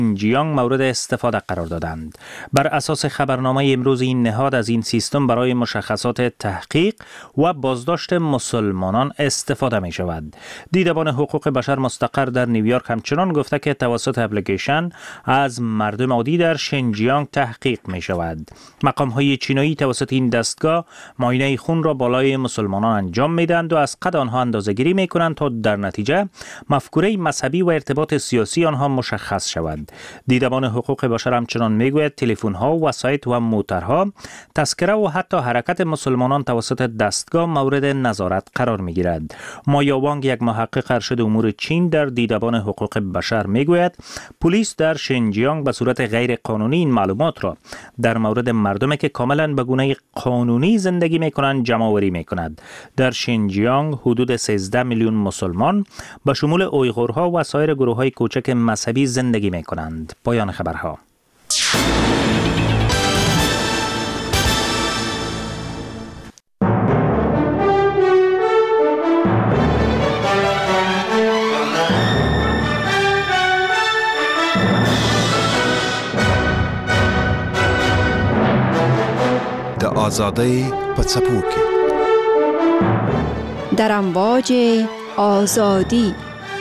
شینجیانگ مورد استفاده قرار دادند. بر اساس خبرنامه امروز این نهاد از این سیستم برای مشخصات تحقیق و بازداشت مسلمانان استفاده می شود. دیدبان حقوق بشر مستقر در نیویورک همچنان گفته که توسط اپلیکیشن از مردم عادی در شینجیانگ تحقیق می شود. مقام های چینایی توسط این دستگاه معاینه خون را بالای مسلمانان انجام می دهند و از قد آنها اندازه‌گیری می کنند تا در نتیجه مفکوره مذهبی و ارتباط سیاسی آنها مشخص شود. دیدبان حقوق بشر همچنان می گوید تلفن ها، وسایط و موترها، تذکره و حتی حرکت مسلمانان توسط دستگاه مورد نظارت قرار می گیرد. مایا وانگ، یک محقق ارشد امور چین در دیدبان حقوق بشر می گوید پلیس در شینجیانگ به صورت غیر قانونی این معلومات را در مورد مردمی که کاملا به گونه قانونی زندگی می کنند جمع آوری می کند. در شینجیانگ حدود 13 میلیون مسلمان به شمول اویغورها و سایر گروه‌های کوچک مذهبی زندگی می کنند. پایان خبرها. د آزادی په څپو کې در امواج آزادی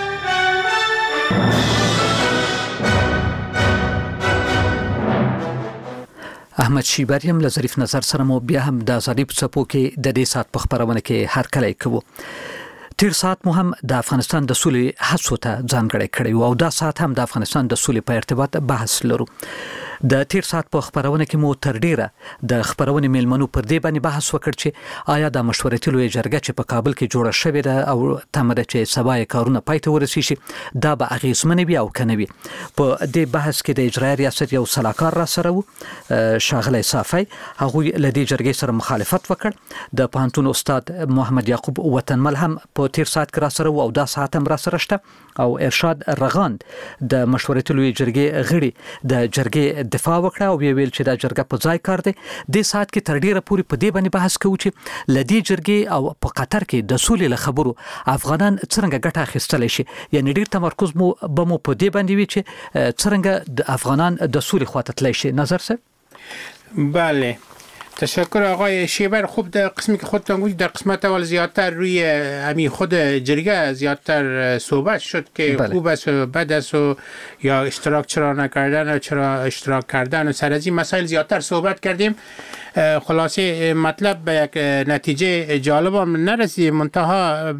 احمد شیبریم له ظریف نظر سره مو بیا هم د آزادی په څپو کې د دې سات په خبرونه کې هر کله کوو. تیر سات مو هم د افغانستان د سولې هڅو ته ځانګړی کړی او دا سات هم د افغانستان د سولې په ارتباط بحث لرو. د تیر سات په خبرونه کې مو تر ډیره د خبرونه میلمنو پر دې باندې بحث وکړ چې آیا د مشورتي لوی جرګه چې په کابل کې جوړه شوې ده او تمره چې سبا یې کارونه پای ته ورسیږي دا به اغیزمن وي او کنه وي. په دې بحث کې د اجرایي ریاست یو سلاکار را سره وو شاغلی صافی، هغه له دې جرګې سره مخالفت وکړ. د پانتون استاد محمد یعقوب وطنمل هم په تیر سات کې را سره وو او دا سات هم را سره شته او ارشاد رغاند د مشورتي لوی جرګې غړي د جرګې دفاع وکړه او ویل چې دا جرګه په ځای کار دی. د سات کې تر ډیره پورې په دې باندې بحث کوو چې لدی جرګې او په قطر کې د سولې له خبرو افغانان څنګه ګټه اخیستلی شي. یعنی ډیر تمرکز مو په دې باندې وی چې څنګه د افغانان د سولې خواته تللی شي. نظر سه؟ بله، تشکر آقای شیبر. خوب در قسمی که خودتان گوید در قسمت اول زیادتر روی همین خود جرگه زیادتر صحبت شد که خوب است و بد است و یا اشتراک چرا نکردن و چرا اشتراک کردن و سر از این مسائل زیادتر صحبت کردیم. خلاصه مطلب به یک نتیجه جالب هم نرسید. منتها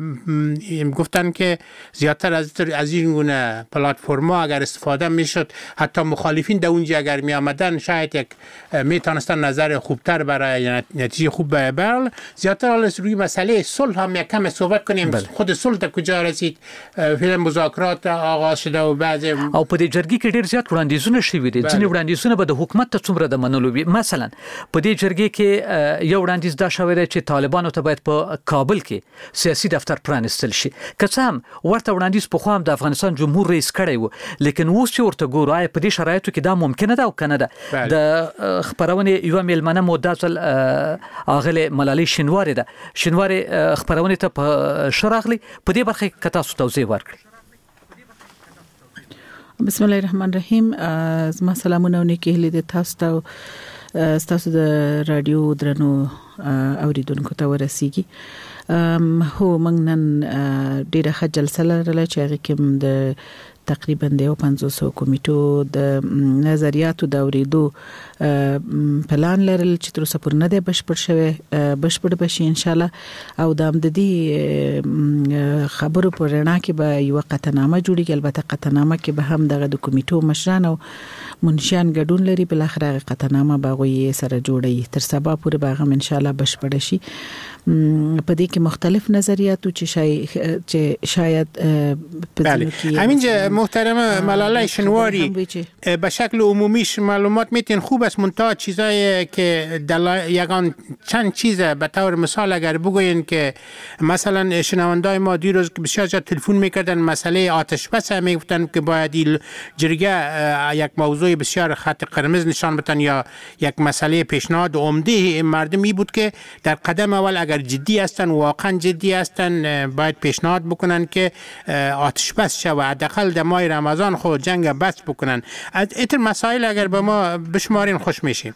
گفتن که زیادتر از این گونه پلتفرما اگر استفاده میشد، حتی مخالفین در اونجا اگر می آمدن شاید یک میتونستن نظر خوبتر برای نتیجه خوب ببرن. زیادتر روی مسئله صلح هم یک کم صحبت کنیم. خود صلح تا کجا رسید؟ فعلا مذاکرات آغاز شده و بعض او په دې جرګې کې ډیر زیات وړاندیزونه شوي دي. ځینې وړاندیزونه به د حکومت ته څومره د منلو وي. مثلا په دې جرګې کې یو وړاندیز دا شوی دی چې طالبانو ته باید په کابل کې سیاسي دفتر پرانستل شي. که څه هم ورته وړاندیز پخوا هم د افغانستان جمهور رئیس کړی و، لیکن اوس چې ورته ګورو آیا په دې شرایطو کې دا ممکنه ده او کنه ده. د خبرونه یو میلمنه مو داخل اغله ملالۍ شینواری ده. شینواری خبرونه ته په شراغلی په دې برخه کې تاسو توضیح ورکړئ. بسم الله الرحمن الرحیم. زما سلامونه ونکي هلي تاسو ته ستاسو د رادیو درنو اوریدونکو ته ورسیږي. هو موږ نن ډیره ښه جلسه لرله چې هغه کې د تقریبا د 500 کمیټو د نظریاتو د اوریدو پلان لرل چې تر اوسه پورې نه دی بشپړ شوی. بشپړ بشي ان شاء الله. او د دې خبرو پر رڼا کې به یو قطعنامه جوړیږي. البته قطعنامه کې به هم دغه د کمیټو مشران او منشیان ګډون لري. بل اخر قطعنامه به غوي سره جوړي. تر سبا پورې به هم ان شاء الله بشپړ شي. په دې کې مختلف نظریاتو چې شاید بله. همینجا محترم ملالۍ شینواری به شکل عمومیش معلومات میتین خوب است، منتها چیزایی که یگان چند چیز به طور مثال اگر بگوین که مثلا شنوندای ما دیروز بسیار زیاد تلفن میکردن مسئله آتش بس میگفتن که باید این جرگه یک موضوع موضوع بسیار خط قرمز نشان بدن یا یک مسئله پیشنهاد عمده مردم این بود که در قدم اول اگر جدی هستن واقعا جدی هستن باید پیشنهاد بکنن که آتش بس شود، حداقل در ماه رمضان خود جنگ بس بکنن. از این مسائل اگر به ما بشمارین خوش میشیم.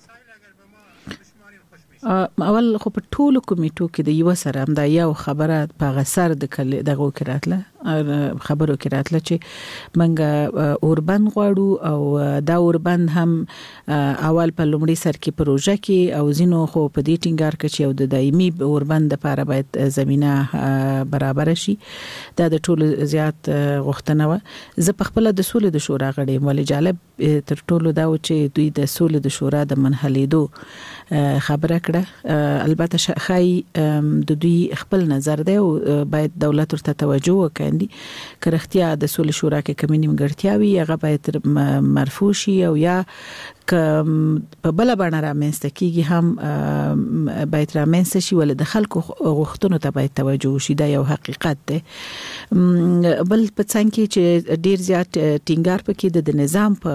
اول خو په ټولو کمیټو کې د یو سره هم دا یو خبره په غسر د دغه کړاتله خبرو کې راتله چې منګه اوربند غواړو او دا اوربند هم اول په لومړي سر کې پروژه کې او زینو خو په دې ټینګار کې چې او د دایمي اوربند لپاره باید زمينه برابر شي. دا د ټولو زیات غوښتنه و. زه په خپل د سولې د شورا غړی ولې جالب تر ټولو دا و چې دوی د سولې د شورا د منحلیدو خبره کړه. البته خای د دوی خپل نظر دی او باید دولت ورته توجه وکړي که رښتیا د سولې شورا کې کمی نیمګړتیاوي هغه باید مرفوع شي او یا که په بل باندې رامنځته کیږي هم باید رامنځته شي ول د خلکو غوښتنو ته باید توجه وشي. دا یو حقیقت دی. بل په څنګه چې ډیر زیات ټینګار پکې د نظام په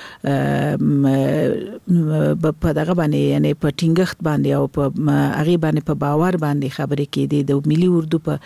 دغه باندې یعنی په ټینګښت باندې او په هغه باندې په باور باندې خبرې کېدي د ملي اردو په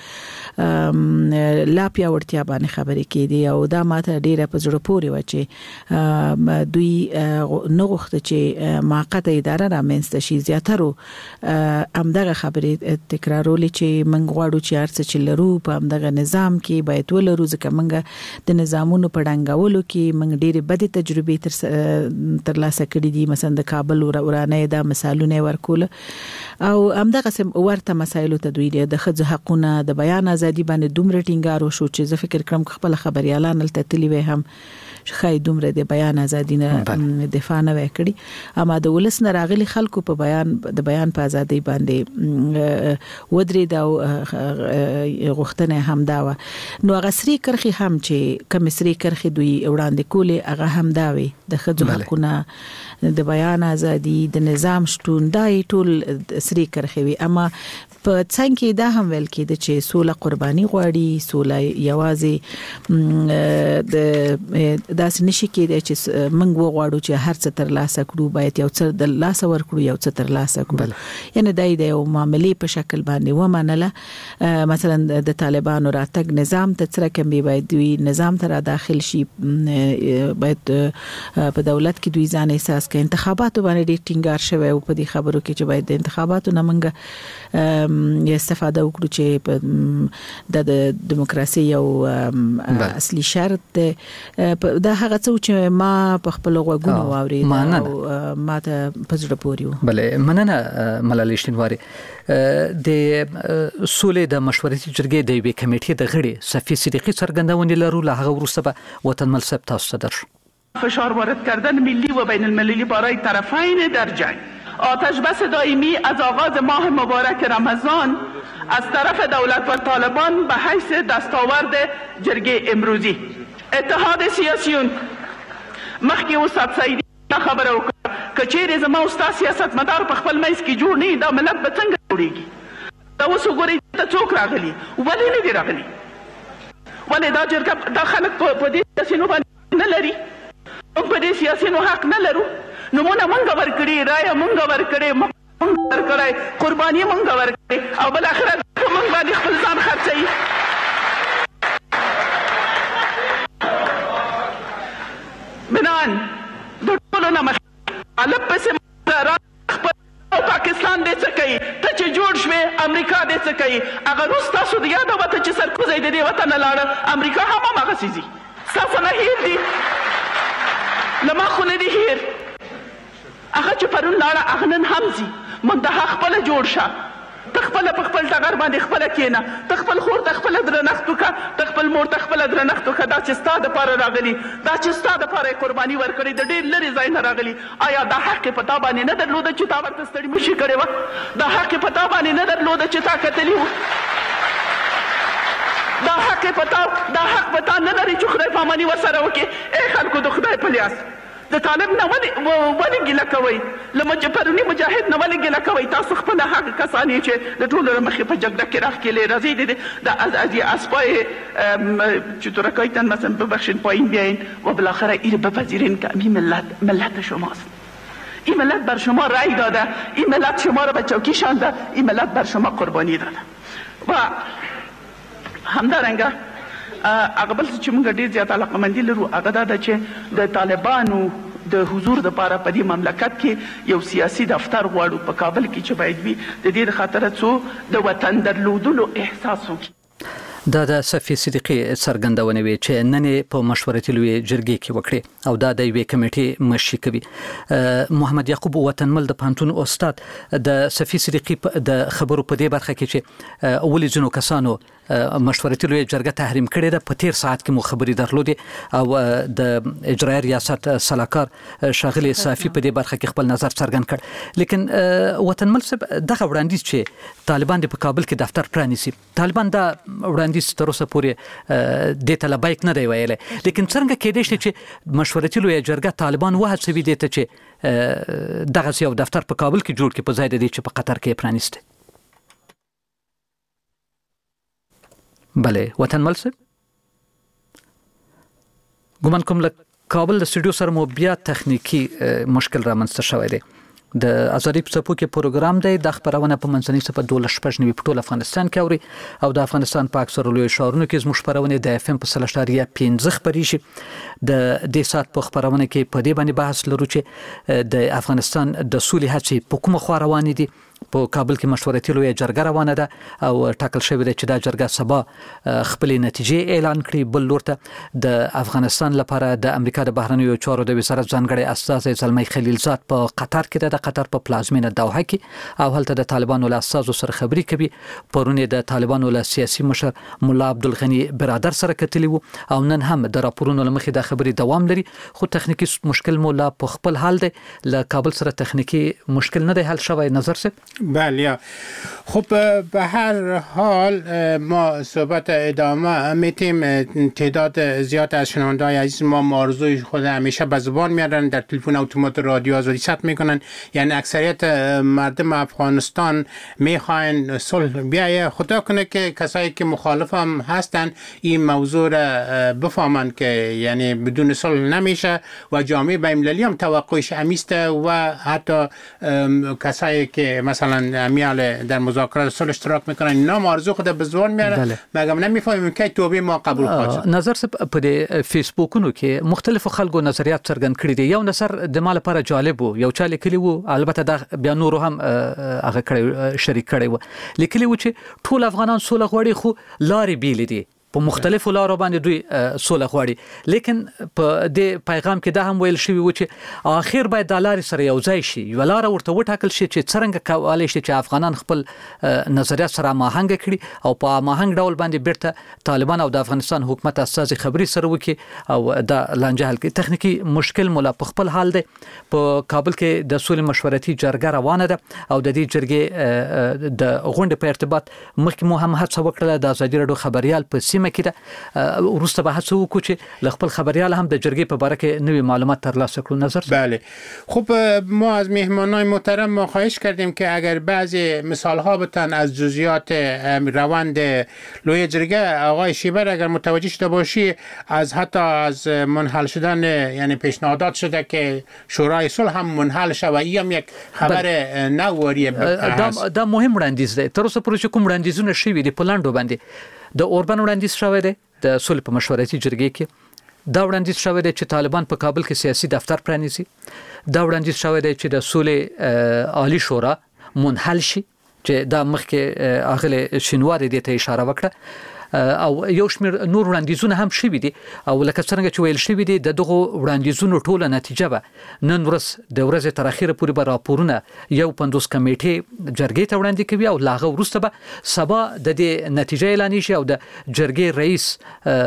لا پیاوړتیا باندې خبرې کېدي او دا ماته ډیره په زړه پورې و چې دوی نو غوښته چې موقته اداره رامنځته شي. زیاتره همدغه خبرې تکرارولې چې موږ غواړو چې هر څه چې لرو په همدغه نظام کې باید ولرو ځکه موږ د نظامونو په ډنګولو کې موږ ډېرې بدې تجربې ترلاسه کړې دي. مثلا د کابل ورانه دا مثالونه ورکول او همدغه ورته مسایلو ته دوی د ښځو حقونه د بیان ازادي باندې دومره ټینګار وشو چې زه فکر کوم خپل خبريالان تل تللی وي هم خای دومره د بیان ازادي نه دفاع نه وکړي. اما د ولس نه راغلي خلکو په بیان په ازادي باندې ودرې دا غوښتنه هم دا و. نو غسري کرخي هم چې کمسري کرخي دوی وړاندې کولې هغه هم دا وي د ښځو حقونه د بیان ازادي د نظام شتون دای ټول سری کرخي وي. اما په څنګه دا هم ویل کېده چې سوله قرباني غواړي. سوله یوازې د داس نشي کېده چې موږ وغواړو چې هر څه تر لاسه کړو باید یو څه د لاسه ورکړو یو څه تر لاسه کړو. یعنی دای د یو معاملې په شکل باندې و منله. مثلا د طالبانو راتګ نظام ته سره کوم باید دوی نظام ته را داخل شي باید په دولت کې دوی ځان احساس کوي. انتخاباتو باندې ډېر ټینګار شوی او په دې خبرو کې چې باید د انتخاباتو نه موږ استفاده وکړو چې د دیموکراسي یو اصلي شرط دی. دا هغه څه چې ما په خپل غوږونو واورید او ما ته پزړه پوریو. بله مننه ملالۍ شینواری. د سولې د مشورتي جرګې د وی کمیټې د غړي صفی صدیقی څرګندونه لرو له هغه وروسته به وطن ملسب تاسو ته درشو. فشار وارد کردن ملی و بین المللی برای طرفین در جنگ. آتش بس دائمی از آغاز ماه مبارک رمضان از طرف دولت و طالبان به حیث دستاورد جرگه امروزی. اتحاد سیاسیون مخکی استاد سعیدی خبره وکړه که چیرې زما استاد سیاست مدار په خپل منځ کې جوړ نه دا ملت به څنګه جوړیږي. دا اوس وګورئ ته څوک راغلي ولې نه دي راغلي ولې دا جرګه دا خلک په دې سیاسینو باندې نه لري. موږ په دې سیاسینو حق نه لرو. نمونه مونږ ورکړي رایه مونږ ورکړي مونږ ورکړي قرباني مونږ ورکړي او بل اخر مونږ باندې خپل ځان خرڅي. بنان د ټولو نه مخالف پسې پاکستان دې څه کوي ته چې جوړ شوې امریکا دې څه کوي هغه روس تاسو د یاده وته چې سرکوزی د دې وطن لاړه امریکا هم هغه سيزي ستاسو نه هیر دي لما خو نه دي هیر هغه چې پرون لاړه هغه نن هم ځي. منتها خپل جوړ شه تخپل په خپل ټغر باندې خپل کېنه تخپل خور تخپل درنښت وکړه تخپل مور تخپل درنښت وکړه. دا چې ستا دپاره راغلي دا چې ستا دپاره قرباني ورکړې د ډېر لرې ځای نه راغلي. آیا دا حق یې په تا باندې نه درلوده چې تا ورته ستړي مشي کړې وه؟ دا حق یې په تا باندې نه درلوده چې تا کتلي وو؟ دا حق په تا نه لري چې خدای پاماني ورسره وکړي. ای خلکو د خدای په لیاس د طالب نه ولې ګیله کوئ؟ له پروني مجاهد نه ولې ګیله کوئ؟ تاسو خپله هغه کسان چې د ټولو مخې په جګړه کې راښکېلې راځئ د از پای چطورکایتان مثلا ببخشین پایین بیاین و بالاخره این بپذیرین که این ملت شماست. این ملت بر شما رأی داده، این ملت شما را به چوکی شانده، این ملت بر شما قربانی داده. و همدارنگه هغه بل چې موږ ډېر زیات علاقمندي لرو هغه دا ده چې د طالبانو د حضور دپاره په دې مملکت کې یو سیاسي دفتر غواړو په کابل کې چې باید وي د دې د خاطره څو د وطن درلودلو احساس وکړي. دا د صفي صدیقي څرګندونه وی چې نن په مشورتي لوی جرګې کې وکړي او دا د یوې کمیټې مشري کوي. محمد یعقوب وطنمل د پانتون استاد د صفي صدیقي د خبرو په دې برخه کې چې اولي جنو کسانو مشورتي لوی جرګه تحریم کړې ده په تیر ساعت کې مو خبري درلودي او د اجرایي ریاست صلاحکار شاغلي صافي په دې برخه کې خپل نظر څرګند کړ. لیکن وطنمل صاحب دغه وړاندیز چې طالبان په کابل کې دفتر پرانیسي، طالبان دا وړاندیز تر اوسه پورې د طلبایک نه دی ویلي، لیکن څنګه کېدای شي چې مشورتي لوی جرګه طالبان وهڅوي دي ته چې دغه یو دفتر په کابل کې جوړ کړي په ځای د دې چې په قطر کې پرانیسته؟ بله وطنمل صاحب ګومان کوم له کابل د سټوډیو سره مو بیا تخنیکی مشکل رامنځته شوی دی. د ازادي په څپو کې پروګرام دی د خبرونه په منځنۍ صفه 12 په ټول افغانستان کې اوري او د افغانستان په اکثر لوی شهرونو کې زموږ خبرونه د اف ام په 3.15 خبري شي. د دې سات په خبرونه کې په دې باندې بحث لرو چې د افغانستان د سولې هڅې په کومه خوا روانې دي. په کابل کې مشورتي لوی جرګه روانه ده او ټاکل شوی دی چې دا جرګه سبا خپل نتیجې اعلان کړي. بل لورته د افغانستان لپاره د امریکا د بهرنیو چارو د وزارت ځانګړي استازی زلمی خلیلزاد په قطر کې د قطر په پلازمینه دوحه کې او هلته د طالبانو له استازو سره خبري کوي. پرونه د طالبانو له سیاسي مشر مولا عبدالغنی برادر سره کتلی وو او نن هم د راپورونو لمخې د خبري دوام لري، خو تخنیکی مشکل مولا په خپل حال دی. له کابل سره تخنیکی مشکل نه دی حل شوی نظر څه؟ بله خب به هر حال ما صحبت ادامه میتیم. تعداد زیاد از شنونده‌های عزیز ما موضوع خود همیشه به زبان میارن، در تلفن اتومات رادیو آزادی ثبت میکنن. یعنی اکثریت مردم افغانستان میخواین صلح بیایه. خدا کنه که کسایی که مخالف هم هستن این موضوع را بفهمن که یعنی بدون صلح نمیشه و جامعه بین‌المللی هم توقعش همیسته و حتی کسایی که مثلا امیال در مذاکرات صلح اشتراک میکنن اینا آرزو خود به زبان میارن مګم نمیفهمیم که توبه ما قبول خواهد. نظر په فیسبوکونو کې مختلف خلکو نظریات څرګند کړي دي. یو نظر د مال لپاره جالب وو، یو چا لیکلی وو، البته دا بیا نور هم هغه کړي شریک کړي وو، لیکلی وو چې ټول افغانان سوله غواړي خو لارې بیل دي، په مختلفو لارو باندې دوی سوله غواړي. لیکن په دې پیغام کې دا هم ویل شوی و چې اخر باید د لارې سره یو ځای شي، یو لار ورته وټاکل شي چې څنګه کولای شي چې افغانان خپل نظریات سره ماهنګ کړي او په ماهنګ ډول باندې بیرته طالبان او د افغانستان حکومت اساسي خبري سره وکړي او دا لانجه حل کړي. تخنیکی مشکل مولا په خپل حال دی. په کابل کې د سولې مشورتي جرګه روانه ده او د دې جرګې د غونډې په ارتباط مخکې مو هم هڅه وکړه د ازادي رادیو خبريال په سیمه کې ورسته به هڅه وکړو چې خپل خبريال هم د جرګې په اړه کې نوې معلومات ترلاسه کړو. نظر بله خب ما از مهمانان محترم ما خواهش کردیم که اگر بعضی مثال ها بتن از جزئیات روند لوی جرگه آقای شیبر اگر متوجه شده باشی از حتی از منحل شدن یعنی پیشنهادات شده که شورای صلح هم منحل شود. این یک خبر نواری دا مهم وړاندیز دی. تر اوسه پورې کوم وړاندیزونه شوي دي په لاندو باندې د اوربن وړاندیز شوی دی د صلح په مشورتي جرګې کې. دا وړاندیز شوی دی چې طالبان په کابل کې سیاسي دفتر پرانیسي. دا وړاندیز شوی دی چې د صلح عالی شورا منحل شي چې دا مخکې اغله شینواری دې ته اشاره وکړه او یو شمېر نور وړاندیزونه هم شوي دي او لکه څنګه چې ویل شوي دي دغه وړاندیزونو ټوله نتیجه به نن ورځ د ورځې تر اخیره پورې به راپورونه یو 50 کمیټې جرګې ته وړاندې کوي او لاغه وروسته به سبا د دې نتیجه اعلان شي او د جرګې رئیس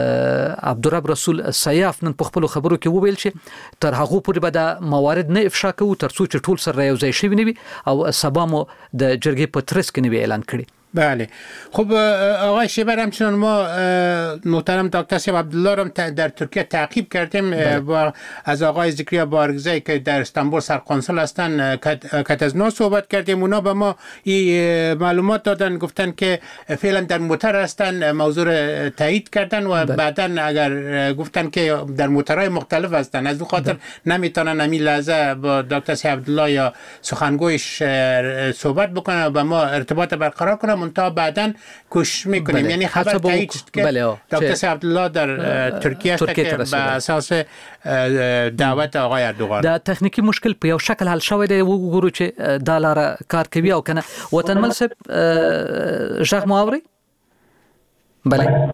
عبدالرب رسول سیاف نن په خپل خبرو کې وویل چې تر هغه پورې به د موارد نه افشا کوو تر څو چې ټول سره یو ځای شي وي او سبا مو د جرګې په ترڅ کې نوی اعلان کړي. بله. خب آقای شیبر، همچنان ما محترم دکتر سیب عبدالله را در ترکیه تعقیب کردیم با از آقای ذکریا بارگزایی که در استانبول سرقنصل هستن کتزنا صحبت کردیم. اونا به ما این معلومات دادن، گفتن که فعلا در موتر هستن، موضوع تایید کردن و بعدا اگر گفتن که در موترهای مختلف هستن، از اون خاطر نمیتونن همین لحظه با دکتر سیب عبدالله یا سخنگویش صحبت بکنن و با ما ارتباط برقرار کنن. منتها بعداً کوشش میکنیم. یعنی خبر تایید شد که دکتر سیب عبدالله در ترکیه است که به اساس دعوت آقای اردوغان. دا تکنیکی مشکل په یو شکل حل شوی دی، وګورو چې دا لاره کار کوي او کنه. وطنمل صاحب ژغ مو اوري؟ بله.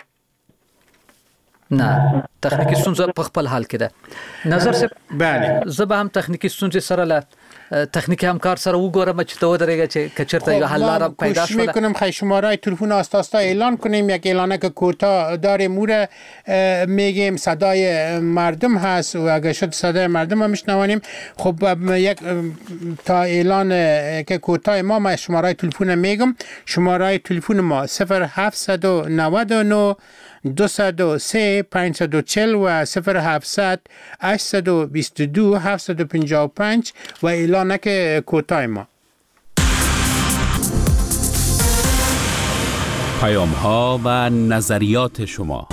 نه، تکنیکی ستونزه په خپل حال کې ده. نظر صاحب، بله، زه به هم تکنیکی ستونزې سره له تکنیکی همکار سره وګورم چې ته ودرېږه چې کچرته یو حل لاره پیدا شوه. میکنم خیلی شماره تلفن آستا اعلان کنیم. یک اعلانه که کوتاه داریم موره میگیم صدای مردم هست و اگه شد صدای مردم هم میشنوانیم. خب یک تا اعلان که کوتاه ما شماره تلفن میگم. شماره تلفن ما 0799 203 540 و 0700 822 755 و اعلانک کوتاه ما. پیام ها و نظریات شما.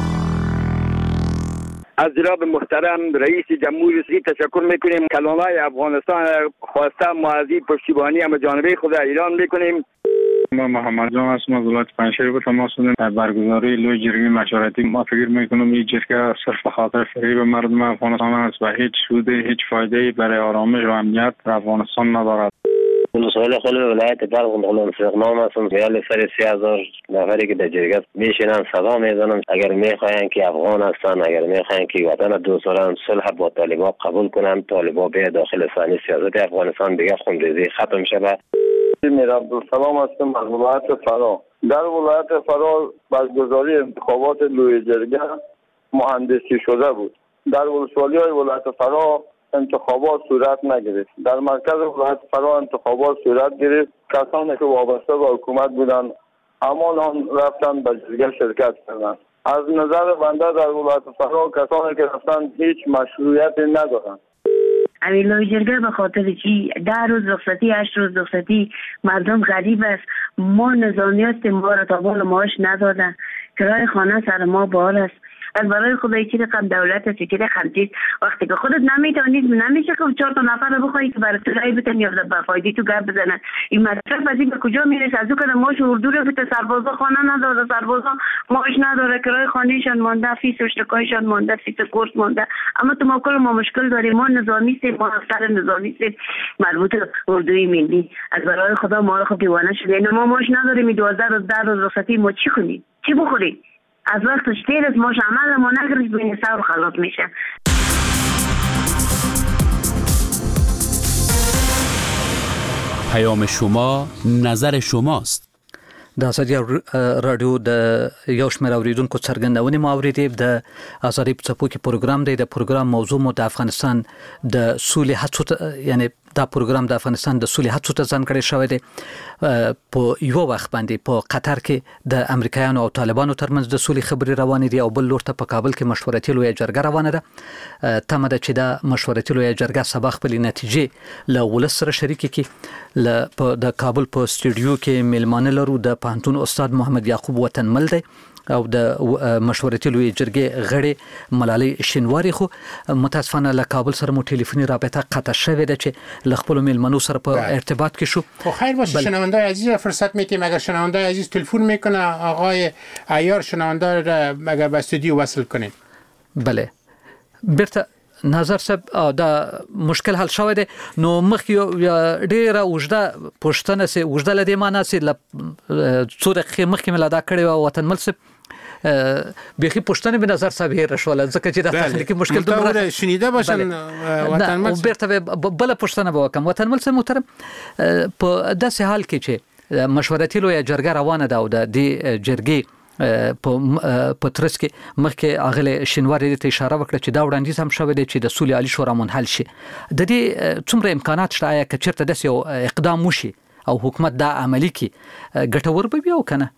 از جناب محترم رئیس جمهوری تشکر میکنیم. کلانای افغانستان خواسته معزی پشتیبانی هم جانبه خود اعلان میکنیم. ما محمد جان هستم از ولایت پنجشیر به تماس شدیم. برگزاری لوی جرگه مشورتی ما فکر میکنم این جرگه صرف خاطر فریب مردم افغانستان است و هیچ سود هیچ فایده برای آرامش و امنیت افغانستان ندارد. مسئول خود ولایت بلخ غلام فقنام هستم. میال سر 30,000 نفری که در جرگه میشینن صدا میزنن اگر میخواین که افغان هستن، اگر میخواین که وطن دوست دارن، صلح با طالبان قبول کنن، طالبان به داخل صحنه سیاست افغانستان دیگه خونریزی ختم شود. میر عبدالسلام هستم از ولایت فرا. در ولایت فرا برگزاری انتخابات لوی جرگه مهندسی شده بود. در ولسوالی های ولایت فرا انتخابات صورت نگرفت. در مرکز ولایت فرا انتخابات صورت گرفت. کسانی که وابسته به حکومت بودند همان رفتن به جرگه شرکت کردند. از نظر بنده در ولایت فرا کسانی که رفتن هیچ مشروعیتی ندارند. لوی جرگه به خاطر چی 10 روز رخصتی 8 روز رخصتی مردم غریب است. ما نظامی هستیم، ما را تا بال معاش ندادن، کرای خانه سر ما بار است. از برای خدای چی رقم دولت است چی رقم چیز وقتی که خودت نمیتونید نمیشه که 4 تا نفر رو بخوایی که برای طلعی بتن یا به فایده تو گرد بزنن. این مطلب از این به کجا میرسه؟ از او که ماش اردو رو بته سربازا خانه نداره، سربازا ماش نداره، کرای خانهشان مانده، فیس اشتکایشان مانده، فیس کورس مانده. اما تو ما کل ما مشکل داریم. ما نظامی سیم، ما افسر نظامی سیم مربوط اردوی ملی. از برای خدا ما رو خود دیوانه شده. ما ماش نداریم. 12 روز 10 روز رخصتی ما چی کنیم؟ چی بخوریم؟ از وقتش تیر از ماش عمل ما نگریز بین سر و خلاص میشه. پیام شما نظر شماست. د ازادي رادیو د یو شمېر اوریدونکو څرګندونې مو اورېدې. د ازادي په څپو کې پروګرام دی. د پروګرام موضوع مو د افغانستان د سولې هڅو، یعنی دا پروګرام د افغانستان د سولې هڅو ته ځانګړی شوی دی. په یو وخت باندې په قطر کې د امریکایانو او طالبانو ترمنځ د سولې خبرې روانې دي او بل لور ته په کابل کې مشورتي لویه جرګه روانه ده. تمه ده چې دا مشورتي لویه جرګه سبا خپلې نتیجې له ولس سره شریکې کړي. د کابل په سټوډیو کې میلمانه لرو د پوهنتون استاد محمد یعقوب وطنمل دی او د مشورتي لویه جرګې غړي ملالۍ شینواری. خو متاسفانه له کابل سره مو ټلیفوني رابطه قطع شوې ده چې له خپلو میلمنو سره په ارتباط کې شو. خو خیر باشه شنوندای عزیز فرصت میتیم اگر شنوندای عزیز تلفن میکنه آقای عیار شنونده را اگر به استودیو وصل کنید. بله بیرته نظر صاحب دا مشکل حل شوی دی. نو مخکې ډیره اوږده پوښتنه سي اوږده لدې معنا سي څو دقیقې مخکې مې دا کړې و وطنمل صاحب بیخي پوښتنه به نظر صاحب هیر شول ځکه چې دا تخنیکی مشکل دومره شنیده باشن وطنمل صاحب. بیرته بل پوښتنه به وکم وطنمل صاحب محترم په داسې حال کې چې مشورتي لویه جرګه روانه ده او د دې جرګې په ترڅ کې مخکې اغله شینواری ته اشاره وکړه چې دا وړاندیز هم شوی دی چې د سولې عالی شورا منحل شي. د دې څومره امکانات شته چې چیرته داسې یو اقدام وشي او حکومت دا عملی کی ګټور به وي او کنه؟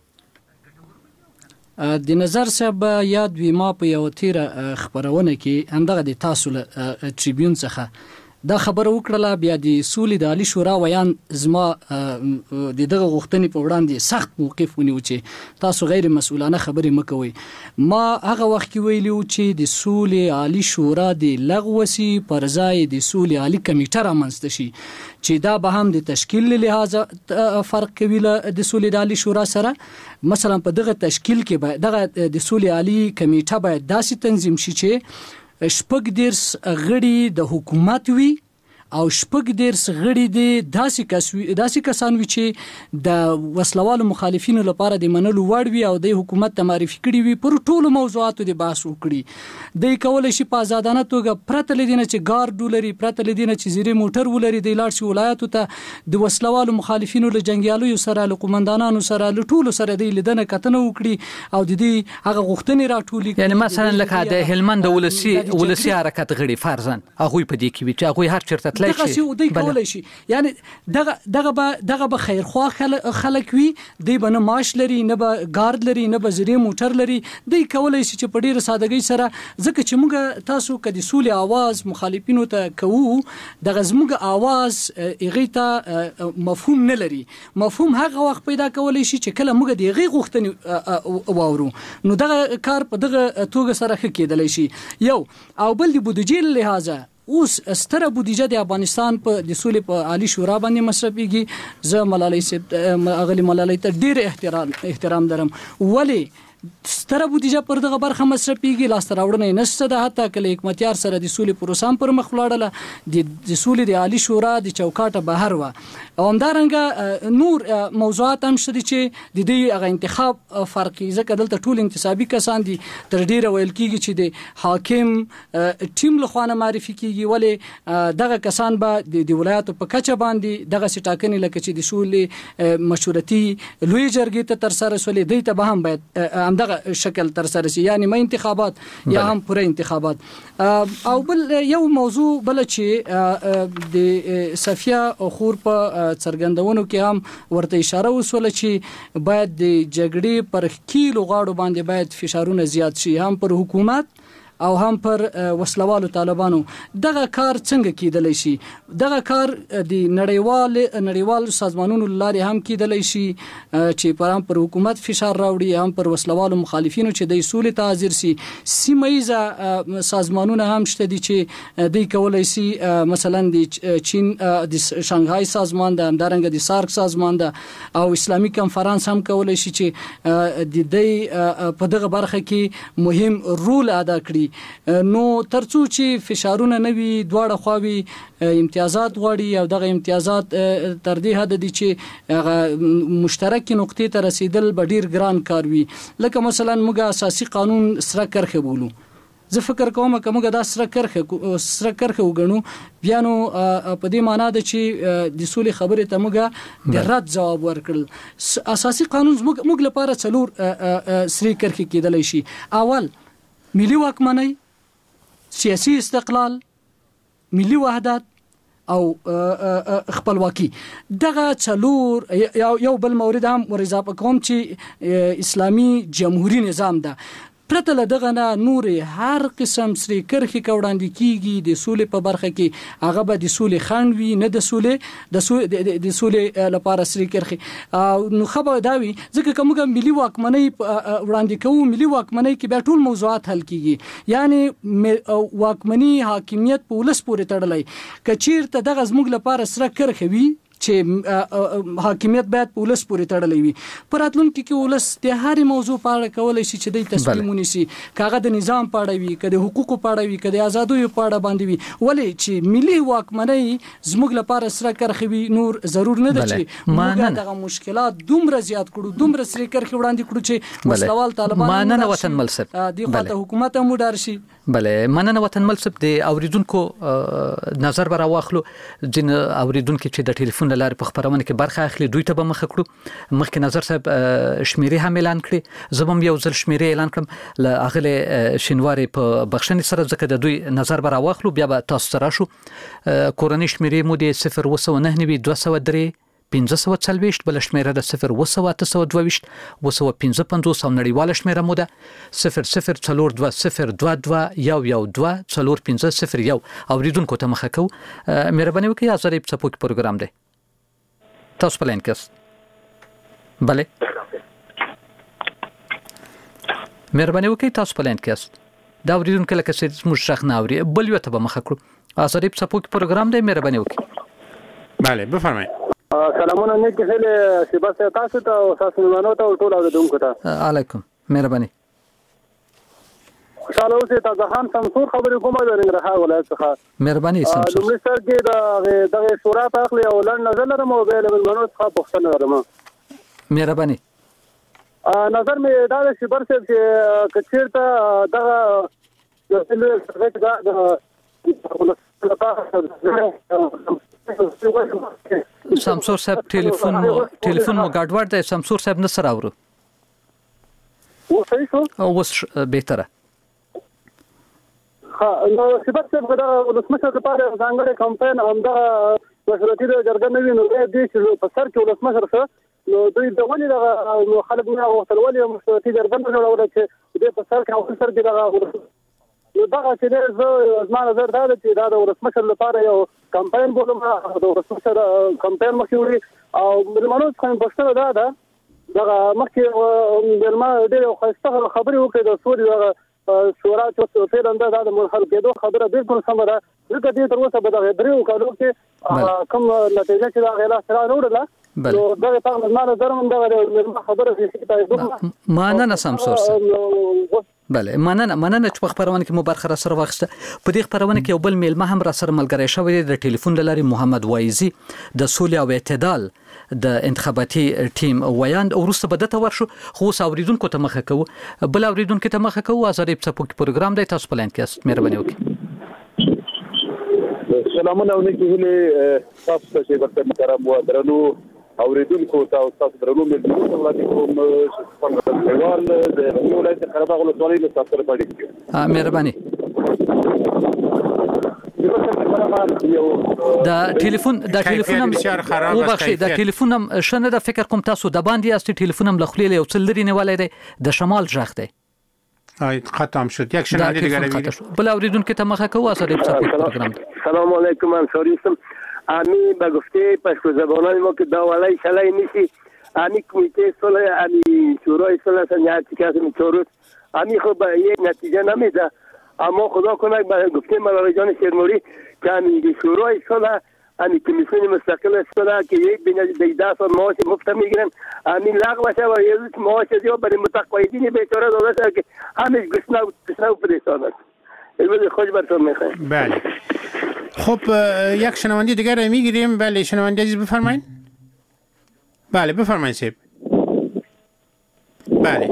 د نظر صاحب یاد وی ما په یو تیر خبرونه کې همدغه د تاسو ټریبیون څخه دا خبره وکړه، بیا د سولې د عالی شورا ویان زما د دغه غوښتنې په وړاندې سخت موقف ونیو چې تاسو غیر مسؤلانه خبرې مکوئ. ما هغه وخت کې ویلو چې د سولې عالی شورا د لغوه سي پر ځای د سولې عالی کمیټه رامنځته شي چې دا به هم د تشکیل له لحاظه فرق کوي له د سولې د عالی شورا سره. مثلا په دغه تشکیل کې به دغه د سولې عالی کمیټه باید داسې تنظیم شي چې شپږ دیرش غړي د حکومت وي او شپږ دیرش غړي د داسې کسان وي چې د وسلوالو مخالفینو لپاره د منلو وړ وي او د حکومت ته معرفي کړي وي، پر ټولو موضوعاتو د بحث وکړي. د کولای شي په آزادانه توګه پرته لدینه چې ګارد ولري، پرته لدینه چې زیری موټر ولري، د لاړ شي ولایتو ته د وسلوالو مخالفینو له جنگیالیو سره، له قومندانانو سره، له ټولو سره د لیدنه کتنه وکړي او د دې هغه غوښتنې راټولي. یعنی مثلا لکه د هلمند ولسی حرکت غړي فرضاً هغه په دې کې وي چې هغه هر چیرته دغه شی ودی کولای شي، یعنی دغه به خیرخواه خلک وي، دی به نه معاش لري، نه به ګارد لري، نه به زیری موټر لري، دی کولای شي چې په ډیره سادهګۍ سره، ځکه چې موږ تاسو کدي سولې आवाज مخالفینو ته کوو، دغه زموږ आवाज هغه ته مفهوم نه لري. مفهوم هغه وخت پیدا کولای شي چې کله موږ د هغه غوښتنې واورو، نو دغه کار په دغه توګه سره کېدلی شي. یو او بل د بودیجې لحاظه اوس ستره بودیجه د افغانستان په د سولې په عالی شورا باندې مصرفيږي. زه ملالۍ ته ډیر احترام لرم، ولی ستره بودیجه پر دغه برخه مصرفيږي، لاس راوړنه نشته ده. حتی کله حکمتیار سره د سولې پروسام پر مخ ولاړله، د سولې د عالی شورا د چوکاټه بهر و او همدارنګه نور موضوعات هم شته چې د دې هغه انتخاب فرقي، ځکه دلته ټول انتصابي کسان دي. تر ډیره ویل کیږي چې د حاکم ټیم له خوانه معرفي کیږي، ولی دغه کسان به د ولایتو په کچه باندې دغه سټاکنې لکه چې د سولې مشورتي لوی جرګې ته تر سره سولې دی ته به هم باید دغه شکل تر سره شي، یعنی ما انتخابات یا هم پوره انتخابات. او بل یو موضوع بل چې د صفیه خور په څرګندونو کې هم ورته اشاره وسوله چې باید د جګړې پر کیلو غاړو باندې باید فشارونه زیات شي، هم پر حکومت او هم پر وسلوالو طالبانو. دغه کار څنګه کېدلی شي؟ دغه کار د نړیوال سازمانونو لارې هم کېدلی شي چې پر حکومت فشار راوړي، هم پر وسلوالو مخالفینو چې د سولې ته حاضر شي. سیمه سازمانونه هم شته دي چې دوی کولای شي، مثلا د چین د شانګهای سازمان ده، همدارنګه د سارک سازمان ده، او اسلامي کنفرانس هم کولای شي چې د دې په دغه برخه کې مهم رول ادا کړي. نو ترڅو چې فشارونه نوي دواړه خواوي امتیازات غواړي او دغه امتیازات تر دې حد دي چې مشترک نقطې ته رسیدل به ډیر ګران کار وي. لکه مثلا موږ اساسي قانون سره کرخه بولو، زه فکر کوم که موږ دا سره کرخه وګڼو، بیا نو په دې معنا ده چې د سولې خبرې ته موږ د رد جواب ورکړل. اساسي قانون موږ لپاره څلور سری کرخه کېدلی شي. اول ملي واکمنۍ، سیاسي استقلال، ملي وحدت او خپلواکي. دغه څلور یو بل مورد هم ور اضافه کوم چې اسلامي جمهوریت نظام ده. پرته له دغه نه نور هر قسم سری کرخي کوړاندې کیږي د سولې په برخه کې، هغه به د سولې خنډ وي، نه د سولې لپاره سری کرخي. نو خبره دا وي، ځکه که موږ ملي واکمنۍ وړاندې کوو، ملي واکمنۍ کې بیا ټول موضوعات حل کیږي، یعنی واکمنۍ حاکمیت په ولس پورې تړلی. که چیرته دغه زموږ لپاره سره کرخه وي چې حاکمیت باید په ولس پورې تړلی وي، په راتلونکي کې ولس د هرې موضوع په اړه کولی شي چې دوی تصمیم ونیسي، که هغه د نظام په اړه وي، که د حقوقو په اړه وي، که د ازادیو په اړه باندې وي. ولې چې ملي واکمنۍ زموږ لپاره سره کرخه وي، نور ضرور نه ده چې موږ دغه مشکلات دومره زیات کړو، دومره سره کرخه وړاندې کړو چې وسلوال طالبان مننه وطن ملصب دې خواته حکومت هم وډار شي. بله، مننه وطن ملصب. د اوریدونکو نظر به راواخلو. ځینې اوریدونکو چې د ټلیفون له لارې په خبرونه کې برخه اخلي، دوی ته به مخه کړو. مخکې نظر صاحب شمیرې هم اعلان کړي، زه هم یو ځل شمیرې اعلان کړم له اغلې شینوارې په بخښنې سره، ځکه د دوی نظر به راواخلو، بیا به تاسو سره شو. کورنۍ شمیرې مو د 0 209 203 1540 بل شمیره د 02822 255 او نړیواله شمیره مو ده 0042022112 اوریدونکو ته مخه کو مهرباني وکړئ ازاري په څپو کې پروګرام دی تاسو په لین کې بله مهرباني وکړئ تاسو په لین کې دا اوریدونکو لکه چې موږ شخ نه اوري بل یو ته به مخه کړو ازاري په څپو کې پروګرام دی مهرباني وکړئ بله بفرمایئ سلامونه نیک هله شبا سے تاسو ته او تاسو مانو ته ټول اوریدونکو ته علیکم مهرباني خوشاله اوسئ تازه خان سمسور خبرې کومه د ننګرهار ولایت څخه مهرباني سمسور لومړی سر کې د شورا په اخلي او لړ نظر لرم او به له منو څخه پوښتنه لرم مهرباني نظر مې دا چې برسه چې کچیرته دغه سمسور صاحب ټلیفون مو ګډوډ دی سمسور صاحب نه سره اورو و صحیح شو او وس بهتره ها نو صفات څه غدا ولسمشر لپاره ځانګړی کمپاین همدا مشورتي جرګه نه ویني دې چې په سر کې ولسمشر څه نو دوی د ونی د خلک نه وصلولي مشورتي جرګه نه جوړول چې دې په سر کې او سر کې دغه نو دا چې زما نظر دا چې دا د ولسمشر لپاره یو کمپاین بولم د ولسمشر کمپاین مخکې او ملمنو څخه پښتنه دا مخکې ملما ډېر خوښته خبرې وکړې د سوري شورا چې پیرنده دا د منحل کېدو خبره بالکل سم ده ځکه دې تر اوسه به د غدریو کالو کې کوم نتیجه چې دا غلا سره وروړه نو دا په معنا درم دا خبره چې معنا سمسور بله مننه چې په خبرونه کې مو برخه را سره واخسته په دې خبرونه کې یو بل میلمه هم را سره ملګری شوی د ټلیفون لاري محمد وایزي د صلح او اعتدال د انتخاباتي ټیم ویاند ورسته بدته ورشو خو اوریدونکو ته مخه کو بل اوریدونکو ته مخه کو ازاري په پروګرام دی تاسو پلان کې مهرباني وکړئ سلامونه علیکم تاسو ته برکت محترم و درنو اوریدونکو ته تاسو درنو ملګرو ته وړاندې کوم څنګه دیوال د ولایت قرهباغ ولسوالۍ له تاسو سره پاتې مهرباني دا ټلیفون شنه د فکر کوم تاسو د باندې است ټلیفون هم لخلې یو څل لري نه ولای دی د شمال ژغ دی ختم شد یک شنونده دیگه بل اوریدونکو ته مخه کوو ازادي پروګرام سلام علیکم انصاری اسم امی به گفته پشتو زبانان ما که داولی شلای نیسی امی کمیته صلح امی شورای صلح سنجاتی که از میچاروت امی خب یک نتیجه نمیده اما خدا کنک به گفته ملال جان شیرموری که امی شورای صلح امی کمیسیون مستقل صلح که یک بین 10 سال معاش مفت میگیرن امی لغو شه و یه روز معاش دیو برای متقاعدین بیچاره داده شه که همیش گشنو پریشان است البته خوش برتون میخوایم بله خب یک شنونده دیگر رو میگیریم بله شنونده عزیز بفرمایید بله بفرمایید سیب بله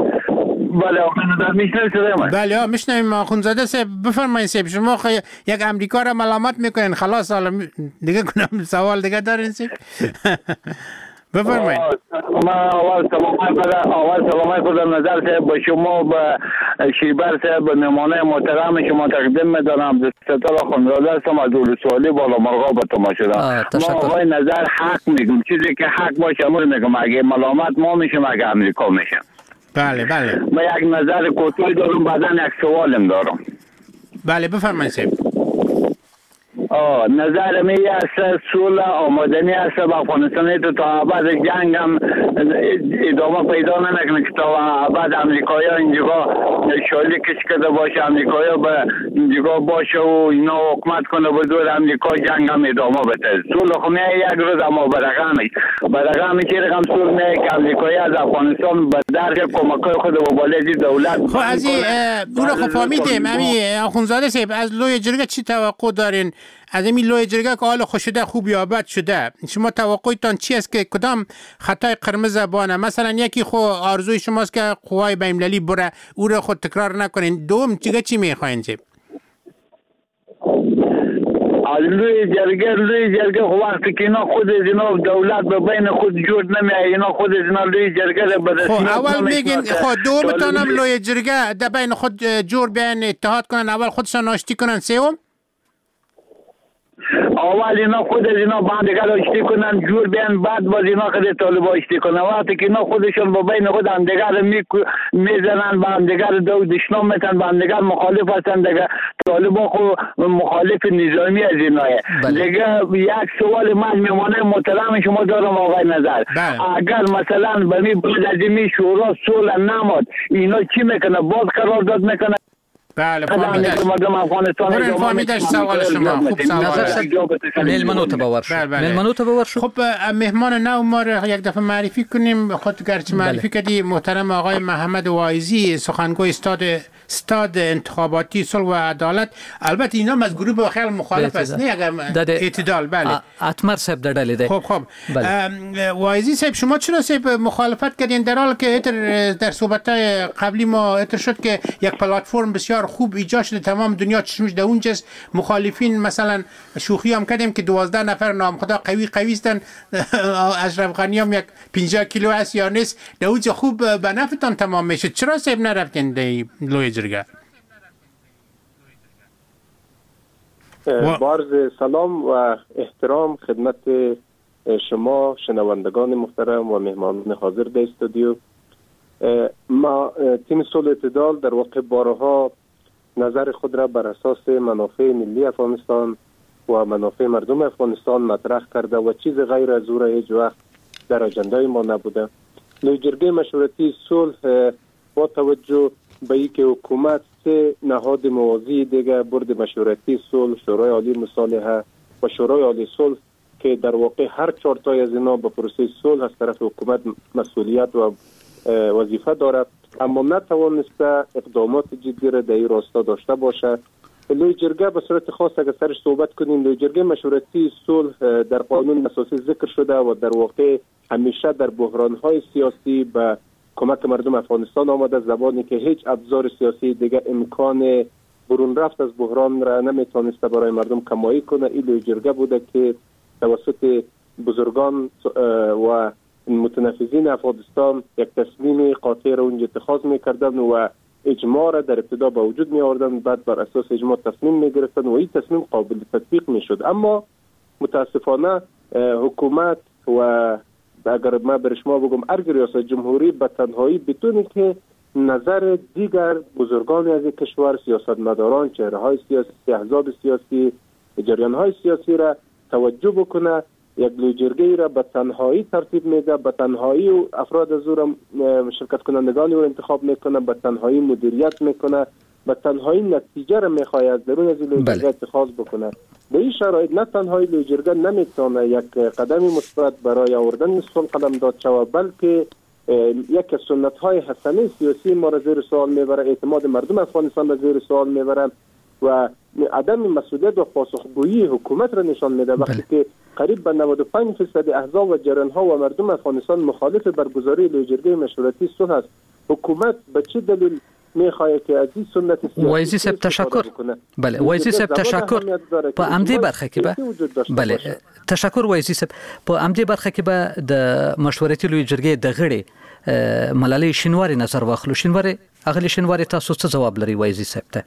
بله میشنویم آخونزاده سیب بفرمایید سیب شما یک امریکا را ملامت میکنین خلاص حالا دیگه کنم سوال دیگه دارین سیب بفرمایید ما اول سلام کنم نظر صاحب با شما با شیبر صاحب نمونه محترم شما تقدیم میدارم ستاره خانواده هستم از ولسوالی بالا مرغا با شما شدم ما آقای نظر حق میگم چیزی که حق باشه امور میگم اگه ملامت ما میشم اگه امریکا میشم بله ما یک نظر کوتاهی دارم بعدا یک سوالم دارم بله بفرمایید نظر می است صلح آمادنی است با افغانستان تا بعد جنگ هم ادامه پیدا نمیکنه که تا بعد امریکایی ها اینجا شالی کش کرده باشه امریکایی ها به اینجا باشه و اینا حکمت کنه به دور امریکا جنگ هم ادامه بده صلح خو میه یک روز اما برقمی که رقم صلح میه که امریکایی از افغانستان به درک کمکای خود و بالای دولت خب از اون رو خب فهمیدیم آخونزاده صاحب از لوی جرگه چی توقع دارین از این لوی جرگه که حال خوش شده خوب یا بد شده شما توقعتان چی است که کدام خطای قرمز بانه مثلا یکی خو آرزوی شماست که قوای بین‌المللی بره او رو خود تکرار نکنین دوم چی میخواین چی لوی جرگه خو وقتی که اینا خود اینا دولت به بین خود جور نمیه اینا خود اینا لوی جرگه رو بده خو اول میگین خود دومتان هم لوی جرگه در بین خود جور بیان اتحاد کنن اول خودشان آشتی کنن سوم اول اینا خود از اینا بندگان آشتی کنن جور بیان بعد باز اینا خود طالب آشتی کنن وقتی که اینا خودشون با بین خود همدیگر میزنن با همدیگر دشمن میتن با همدیگر مخالف هستن دیگه طالبا خود مخالف نظامی از ایناه دیگه یک سوال من میمونه محترم شما دارم آقای نظر اگر مثلا به می بلدیمی شورا صلح نماد اینا چی میکنه باز قرارداد میکنه بله فهمیدش سوال شما خوب سوال ملمنو ته باور شو خب مهمان نو ما رو یک دفعه معرفی کنیم خود گرچه معرفی کردی محترم آقای محمد واعظی سخنگوی استاد انتخاباتی صلح و عدالت البته اینا از گروه خیلی مخالف است نه اگر اعتدال بله اتمر صاحب دړلې ده خب واعظی صاحب شما چرا صاحب مخالفت کردین در حالی که در صحبت‌های قبلی ما اتر شد که یک پلتفرم بسیار خوب ایجاد شده تمام دنیا چشمش در اونجاست مخالفین مثلا شوخی هم کردیم که 12 نفر نامخدا قوی هستن اشرف غنی هم یک 50 کیلو است یا نیست در اونجا خوب به نفعتان تمام میشه چرا صاحب نرفتین در لوی جرگه عرض سلام و احترام خدمت شما شنوندگان محترم و مهمانان حاضر در استودیو ما تیم صلح اعتدال در واقع بارها نظر خود را بر اساس منافع ملی افغانستان و منافع مردم افغانستان مطرح کرده و چیز غیر از او را هیچ وقت در اجنده ما نبوده. لوی جرگه مشورتی صلح با توجه به اینکه حکومت سه نهاد موازی دیگه برد مشورتی صلح، شورای عالی مصالحه و شورای عالی صلح که در واقع هر 4 تای از اینا به پروسه صلح از طرف حکومت مسئولیت و وظیفه دارد اما نتوانسته اقدامات جدی را در این راستا داشته باشد. لوی جرگه به صورت خاص اگر سرش صحبت کنیم لوی جرگه مشورتی صلح در قانون اساسی ذکر شده و در واقع همیشه در بحران‌های سیاسی به کمک مردم افغانستان آمده زبانی که هیچ ابزار سیاسی دیگه امکان برون رفت از بحران را نمیتونسته برای مردم کمایی کنه. این لوی جرگه بوده که توسط بزرگان و متنفذین افغانستان یک تصمیم قاطع را اونجا اتخاذ میکردن و اجماع را در ابتدا به وجود می آوردن بعد بر اساس اجماع تصمیم می گرفتن و این تصمیم قابل تطبیق می شد. اما متاسفانه حکومت و اگر ما بر شما بگم ارگ ریاست جمهوری به تنهایی بدون که نظر دیگر بزرگان از کشور سیاستمداران چهره‌های سیاسی احزاب سیاسی جریان‌های سیاسی را توجه بکنه یک لوی جرگه را به تنهایی ترتیب میده به تنهایی افراد از او شرکت کنندگان او انتخاب میکنه به تنهایی مدیریت میکنه به تنهایی نتیجه را میخواد درون از لوی جرگه اتخاذ بکنه. به این شرایط نه تنهایی لوی جرگه نمیتونه یک قدم مثبت برای آوردن صلح قدم داد شود بلکه یک از سنت های حسنه سیاسی ما را زیر سوال میبره اعتماد مردم افغانستان را زیر سوال میبره و عدم مسئولیت و پاسخگویی حکومت را نشان میده وقتی که قریب به 95% احزاب و جریان‌ها و مردم افغانستان مخالف برگزاری لوی جرگه مشورتی صلح است. حکومت به چه دلیل میخواد که از این سنت سیاسی وایزی صاحب تشکر بله وایزی صاحب تشکر په امدی برخه کې به بله تشکر وایزی صاحب په امدی برخه کې به د مشورتي لوی جرګې د غړي ملالۍ شینواری نظر واخلو. شینواری اغلی شینواری تاسو څه جواب لري وایزی صاحب ته؟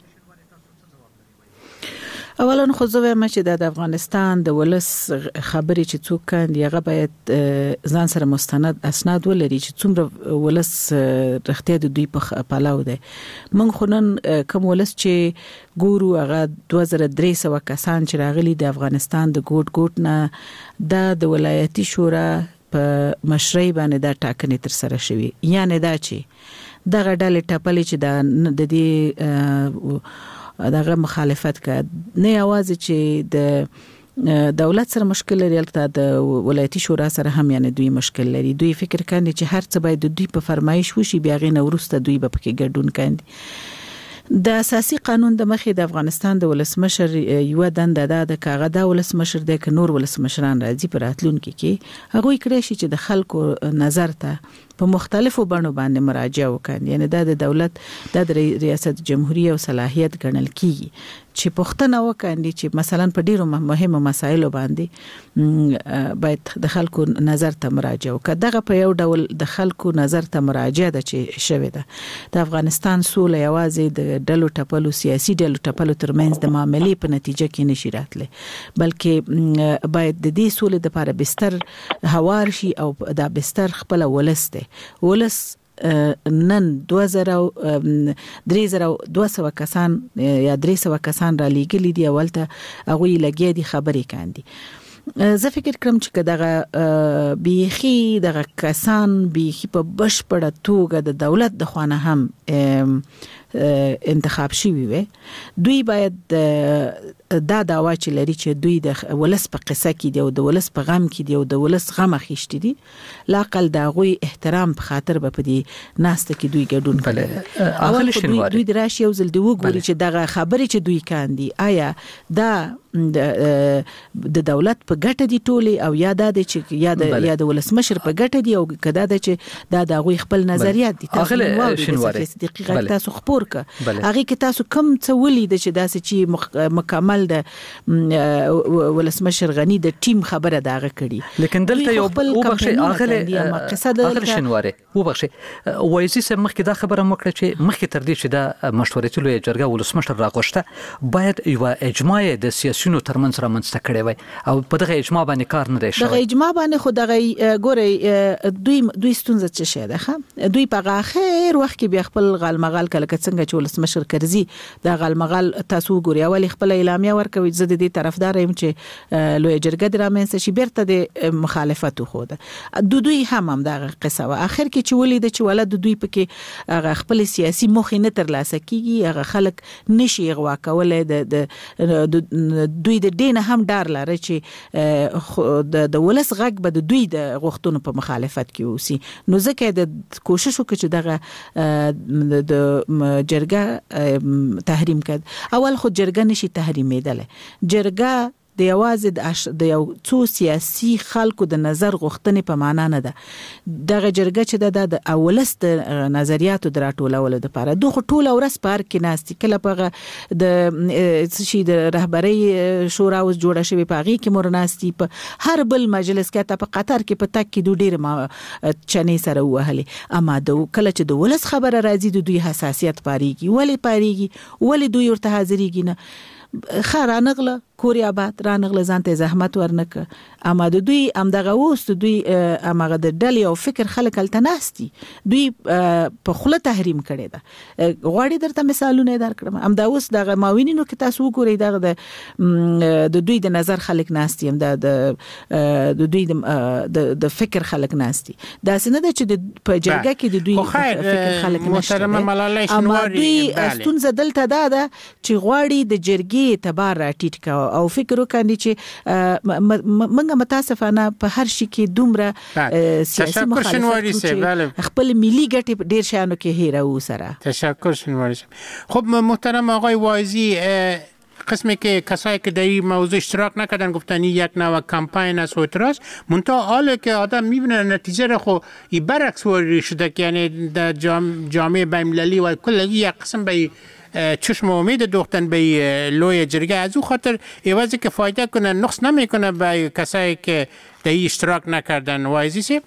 اولا خو زه وایم چې د افغانستان د ولس خبرې چې څوک کاندي هغه باید ځان سره مستند اسناد ولري چې څومره ولس رښتیا د دوی په پلاو دی. موږ خو نن کوم ولس چې ګورو هغه 2300 کسان چې راغلي د افغانستان د ګوټ نه د ولایتي شورا په مشرۍ باندې دا ټاکنې تر سره شوي یعنی دا چې دغه ډلې ټاپلې چې د دې دغه مخالفت کړ نه یوازې چې د دولت سره مشکل لري البته د ولایتي شورا سره هم یعنی دوی مشکل لري. دوی فکر کوي چې هر څه باید دوی په فرمایش وشي بیا غي نورسته دوی به پکې ګډون کوي. د اساسي قانون د مخې د افغانستان د ولسمشر یو دنده د کاغه د ولسمشر د نور ولسمشران راځي پر راتلونکي کې هغه کړی شي چې د خلکو نظر ته په مختلفو بڼو باندې مراجعه وکړي. یعنی دا د دولت د ریاست جمهوریت او صلاحیت ګڼل کیږي چې پښتنه وکړي چې مثلا په ډیرو مهمو مسایلو باندې باید د خلکو نظر ته مراجعه وکړي. دغه په یو ډول د خلکو نظر ته مراجعه ده چې شوه ده. د افغانستان سوله یوازې د ډلو ټپلو سیاسي ډلو ټپلو ترمنځ د معاملې په نتیجه کې نشي راتلی، بلکې باید د دې سولې لپاره بستر هوار شي او دا بستر خپل ولس نن 2200 کسان یا 300 کسان را لېږلي دي. اولته هغوی لګیا دي خبرې کاندي. زه فکر کوم چې دغه بیخي دغه کسان بیخي په بشپړه توګه د دولت د خوانه هم انتخاب شوی وي. دوی باید دا دعوا چې لري چې دوی د ولس په قصه کې دی او د ولس په غم کې دی او د ولس غم اخیشتي دي، لاقل دا غوي احترام په خاطر به پدې ناسته کې دوی ګډون کوي. اول خو دوی دراشي یو ځل دی وګوري چې دغه خبرې چې دوی کاندي آیا دا د دولت په ګټه دي ټولي او یا دا چې یا د ولسمشر په ګټه دي او کدا د چې دا د غوي خپل نظریات دي. تاسو تاسو خبر کا هغه کې تاسو کم څه ولید چې داسې چې مکمل د ولسمشر غنی د ټیم خبره داغه کړي. لیکن دلته یو وبخښي اخله شنواره وبخښي وایي چې مخکې دا خبره مکړه چې مخکې تر دې چې دا مشورتي لوی جرګه ولسمشر راغوښته باید یو اجماع د سیاسيونو ترمنځ رامنځته کړي وي او په دغه اجماع باندې کار نه دی شوی. دغه اجماع باندې خو دغه ګوري دوی ستونزه څه شي ده. دوی په اخر وخت کې بیا خپل غالمغال کله څنګه چې ولسمشر کرزي دا غالمغال تاسو ګوري اول خپل اعلامیه ورکوي زه د دې طرفدار یم چې لوی جرګه درامنځ شي بیرته د مخالفت خوده. دوی هم دا قصه و اخر کې چې ولید چې ولادت دوی پکې خپل سیاسي مخې نه تر لاسه کیږي، هغه خلک نشي غوا کولای د دوی د دین هم ډار لري چې د ولس غږ به د دوی د غوښتنو په مخالفت کې وسی. نو ځکه د کوشش وکړي چې دغه د جرګه تحریم کړي. اول خو جرګه نشي تحریمېدل. جرګه د یوازې د یو څو سیاسي خلکو د نظر غوښتنې په معنا نه ده. دغه جرګه چې د اولس د نظریاتو دراټولولو لپاره دوه ټوله ورځ پار کې ناستي کله په د شي د رهبري شورا اوس جوړه شوی په غي کې مورناستي په هر بل مجلس کې په قطر کې په تک کې ډېر ما چنې سره وهلي. اما د کله چې د ولس خبره راځي د دوی حساسیت پاریږي ولی دوی ورته حاضرېږي نه خرانغله کوریا آباد رانغله ځانته زحمت ورنک. اما د دوی امدغه اوس دوی امغه د ډلې او فکر خلک التناستي دوی په خله تحریم کړي ده. غواړي درته مثالونه درکړم. امدا اوس دغه ماوینینو کې تاسو وګورئ دغه د دوی د نظر خلک ناستي هم د دوی د فکر خلک ناستي. دا څنګه ده چې په جرګه کې د دوی فکر خلک نشته. اما دوی ستونزه دلته ده چې غواړي د جرګې تبار راټیټ کا او فکر وکړي چې منګه متاسفانه په هر شي کې دومره سیاسي مخالفت خپل ملي ګټې ډیر شانو کې هیرو سره. تشکر شنواری. خب محترم آقای واعظی، قسمی که کسایی که در این موضوع اشتراک نکردن گفتن این یک نوع کمپین است و اعتراض، منتها حالا که آدم میبینه نتیجه را خو این برعکس وری شده که یعنی در جامعه بین‌المللی و کل یک قسم به چشم امید دوختن به لوی جرگه از او خاطر ایوازی که فایده کنه نقص نمیکنه به کسایی که در این اشتراک نکردن. واعظی سی؟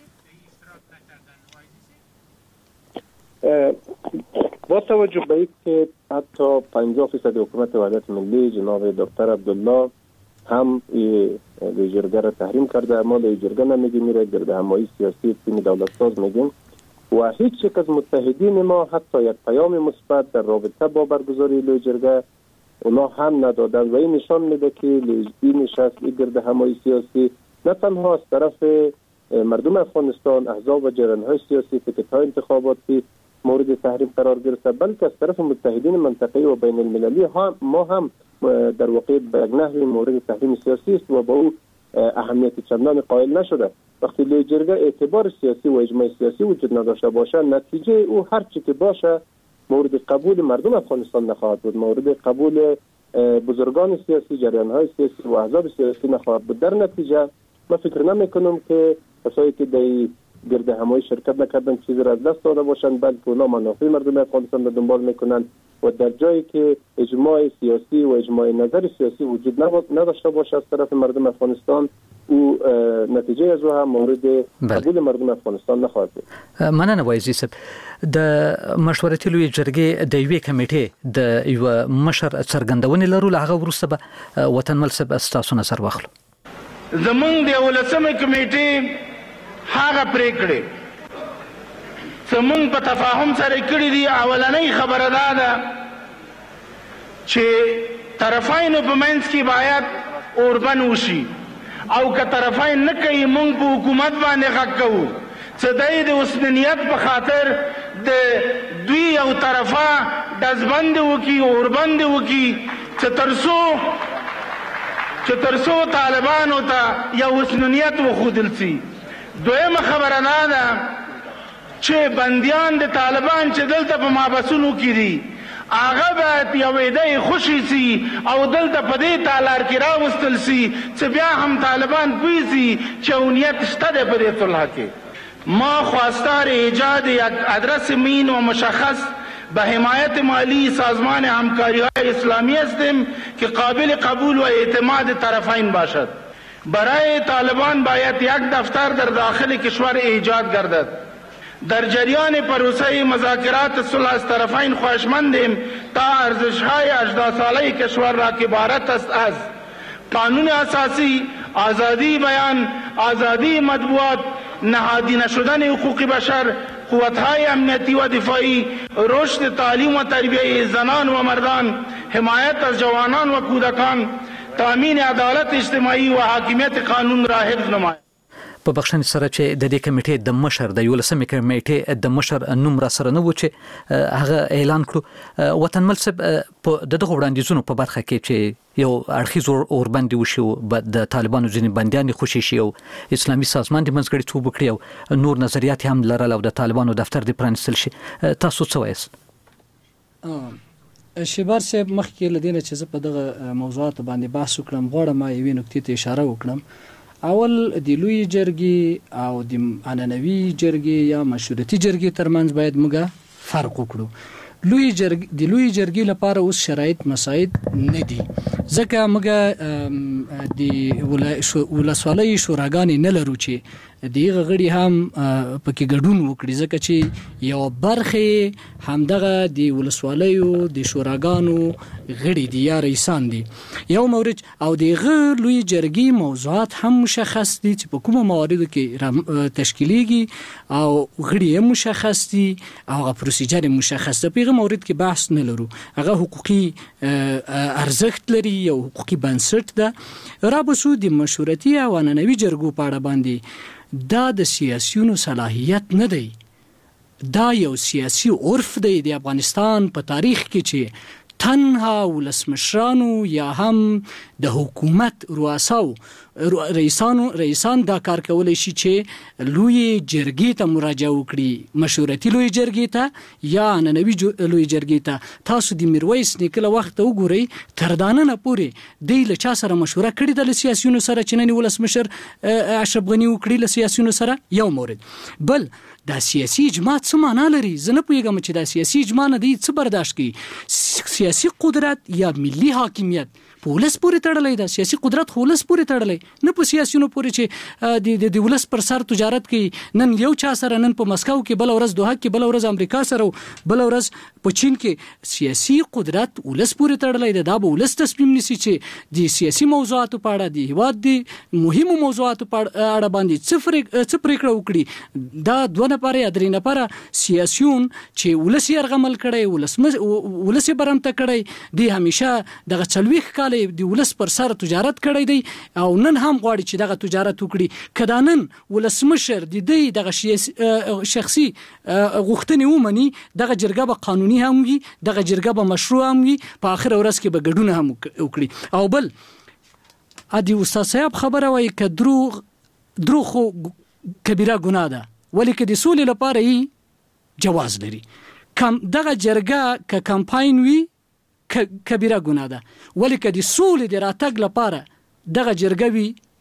با توجه به اینکه حتی 50% حکومت وحدت ملی جناب دکتر عبدالله هم لوی جرگه را تحریم کرده، اما لوی جرگه نمیگیم میره گرد همایی سیاسی تیم دولت ساز میگیم و هیچ یک از متحدین ما حتی یک پیام مثبت در رابطه با برگزاری لوی جرگه اونا هم ندادن و این نشان میده که این نشست گرد همایی سیاسی نه تنها از طرف مردم افغانستان، احزاب و جریان‌های سیاسی، پاکت‌های انتخاباتی مورد تحریم قرار گرفته، بلکه از طرف متحدین منطقه‌ای و بین المللی ما هم در واقع به یک نحوی مورد تحریم سیاسی است و با او اهمیت چندان قائل نشده. وقتی لوی جرگه اعتبار سیاسی و اجماع سیاسی وجود نداشته باشه، نتیجه او هر چی که باشه مورد قبول مردم افغانستان نخواهد بود، مورد قبول بزرگان سیاسی، جریان‌های سیاسی و احزاب سیاسی نخواهد بود. در نتیجه من فکر نمی‌کنم که کسایی که در گرد همایی شرکت نکردن، چیزی را از دست داده باشند، بلکه اونا منافع مردم افغانستان را دنبال میکنند و در جایی که اجماع سیاسی و اجماع نظر سیاسی وجود نداشته باشه از طرف مردم افغانستان، او نتیجه از او هم مورد قبول مردم افغانستان نخواهد بود. مننه وایزی صاحب. د مشورتي لوی جرګې د یوې کمیټې د یو مشر څرګندونې لرو، هغه وروسته به وطنمل صاحب ستاسو نظر واخلو. زمونږ د 11مې کمیټې هغه پریکړې زمونږ په تفاهم سره کړې دي. اولنۍ خبره ده چې طرفینو په منځ کې باید اوربن وشي، او که طرفین نه کوي مونږ په حکومت باندې غږ کوو چې دی د اوسنیت په خاطر د دوی یو طرفه ډزبند وکړي، اوربند وکړي، چې ترڅو طالبانو ته یو اوسنیت وښودل سي. دویمه خبره دا ده چې بندیان د طالبان چې دلته په محبسونو کې دي هغه باید یو عده خوشي سي او دلته په دې تالار کې راوستل سي چې بیا هم طالبان پوه سي چې اونیت شته دی په دې صلح کې. ما خواستار ایجاد یک ادرس مین و مشخص به حمایت مالی سازمان همکاری‌های اسلامی هستیم که قابل قبول و اعتماد طرفین باشد. برای طالبان باید یک دفتر در داخل کشور ایجاد گردد. در جریان پروسه مذاکرات صلح از طرفین خواهشمندیم تا ارزش‌های 18 ساله کشور را که عبارت است از قانون اساسی، آزادی بیان، آزادی مطبوعات، نهادی نشدن حقوق بشر، قوت‌های امنیتی و دفاعی، رشد تعلیم و تربیت زنان و مردان، حمایت از جوانان و کودکان، تامین عدالت اجتماعی و حاکمیت قانون را حفظ نماید. په بخښنې سره چې د دې کمیټې د مشر د 11مې کمیټې د مشر نوم را سره نه و چې هغه اعلان کړو. وطنمل صاحب په دغه وړاندیزونو په برخه کې چې یو اړخیز اوربند وشي، د طالبانو ځینې بندیان خوشي شي او اسلامي سازمان د منځګړیتوب وکړي او نور نظریات هم لرل او د طالبانو دفتر د پرانستل شي، تاسو څه وایاست؟ شیبار صاحب مخکې لدینه چې زه په دغه موضوعات باندې بحث وکړم غواړم یوې نکتې ته اشاره وکړم. اول د لوی جرګې او د عنعنوي جرګې یا مشورتي جرګې ترمنځ باید موږ فرق وکړو. د لوی جرګې لپاره اوس شرایط مساعد نه دي، ځکه موږ د ولسوالۍ شوراګانې نه لرو چې دغه غړي هم پکې ګډون وکړي، ځکه چې یو برخه همدغه د ولسوالیو د شوراګانو غړي دي یا رئیسان دي. یو مورد او دغه لوی جرګې موضوعات هم مشخص دي چې په کومه مواردو کې تشکیلیږي او غړي هم مشخص دي او هغه پروسیجر مشخص دی. په هغه مورد کې بحث نه لرو، هغه حقوقي ارزښت لري او حقوقي بنسټ ده. را بسو د مشورتي او عنعنوي جرګو په اړه باندې دا د سیاسيونو صلاحیت نه دی، دا یو سیاسي عرف دی د افغانستان په تاریخ کې چې تنها ولسمشرانو یا هم د حکومت رئیسان دا کار کولی شي چې لوی جرګې ته مراجعه وکړي، مشورتي لوی جرګې ته یا عنعنوي لوی جرګې ته. تاسو د میرویس نیکه له وخته وګورئ تر دا نن پورې دی له چا سره مشوره کړې ده له سیاسیونو سره چې نن ولسمشر اشرف غني وکړي له سیاسیونو سره؟ یو مورد. بل دا سیاسي اجماع څه معنا لري؟ زه نه پوهیږم چې دا سیاسي اجماع نه دی څه برداشت کوي. سیاسي قدرت یا ملي حاکمیت په ولس پورې تړلی ده. سیاسي قدرت خو ولس پورې تړلی، نه په سیاسیونو پورې چې د ولس پر سر تجارت کوي. نن یو چا سره، نن په مسکو کې، بل ورځ دوحه کې، بل ورځ امریکا سره، بل ورځ په چین کې. سیاسي قدرت ولس پورې تړلی ده. دا به ولس تصمیم نیسي چې د سیاسي موضوعاتو په اړه، د هیواد د مهمو موضوعاتو په اړه باندې څه پریکړه وکړي. دا دوه نفره یا درې نفره سیاسیون چې ولس یې ارغمل کړی، ولس یې برمته کړی، دی همیشه دغه 40 کال د ولس پر سر تجارت کړی دی او نن هم غواړي چې دغه تجارت وکړي. کدا نن ولسمشر د دې دغه شخصي غوښتنې ومني، دغه جرګه به قانوني هم وي، دغه جرګه به مشروع هم وي، په آخر ورځ کې به ګډون هم وکړي. او بل ادي استاد صاحب خبره وایي ک دروغ خو کبیره ګناه ده، ولی که د سولې لپاره یې جواز لري. دغه جرګه که کمپاین وي کبیره ګناه ده، ولی که د سولې د راتګ لپاره دغه جرګه وي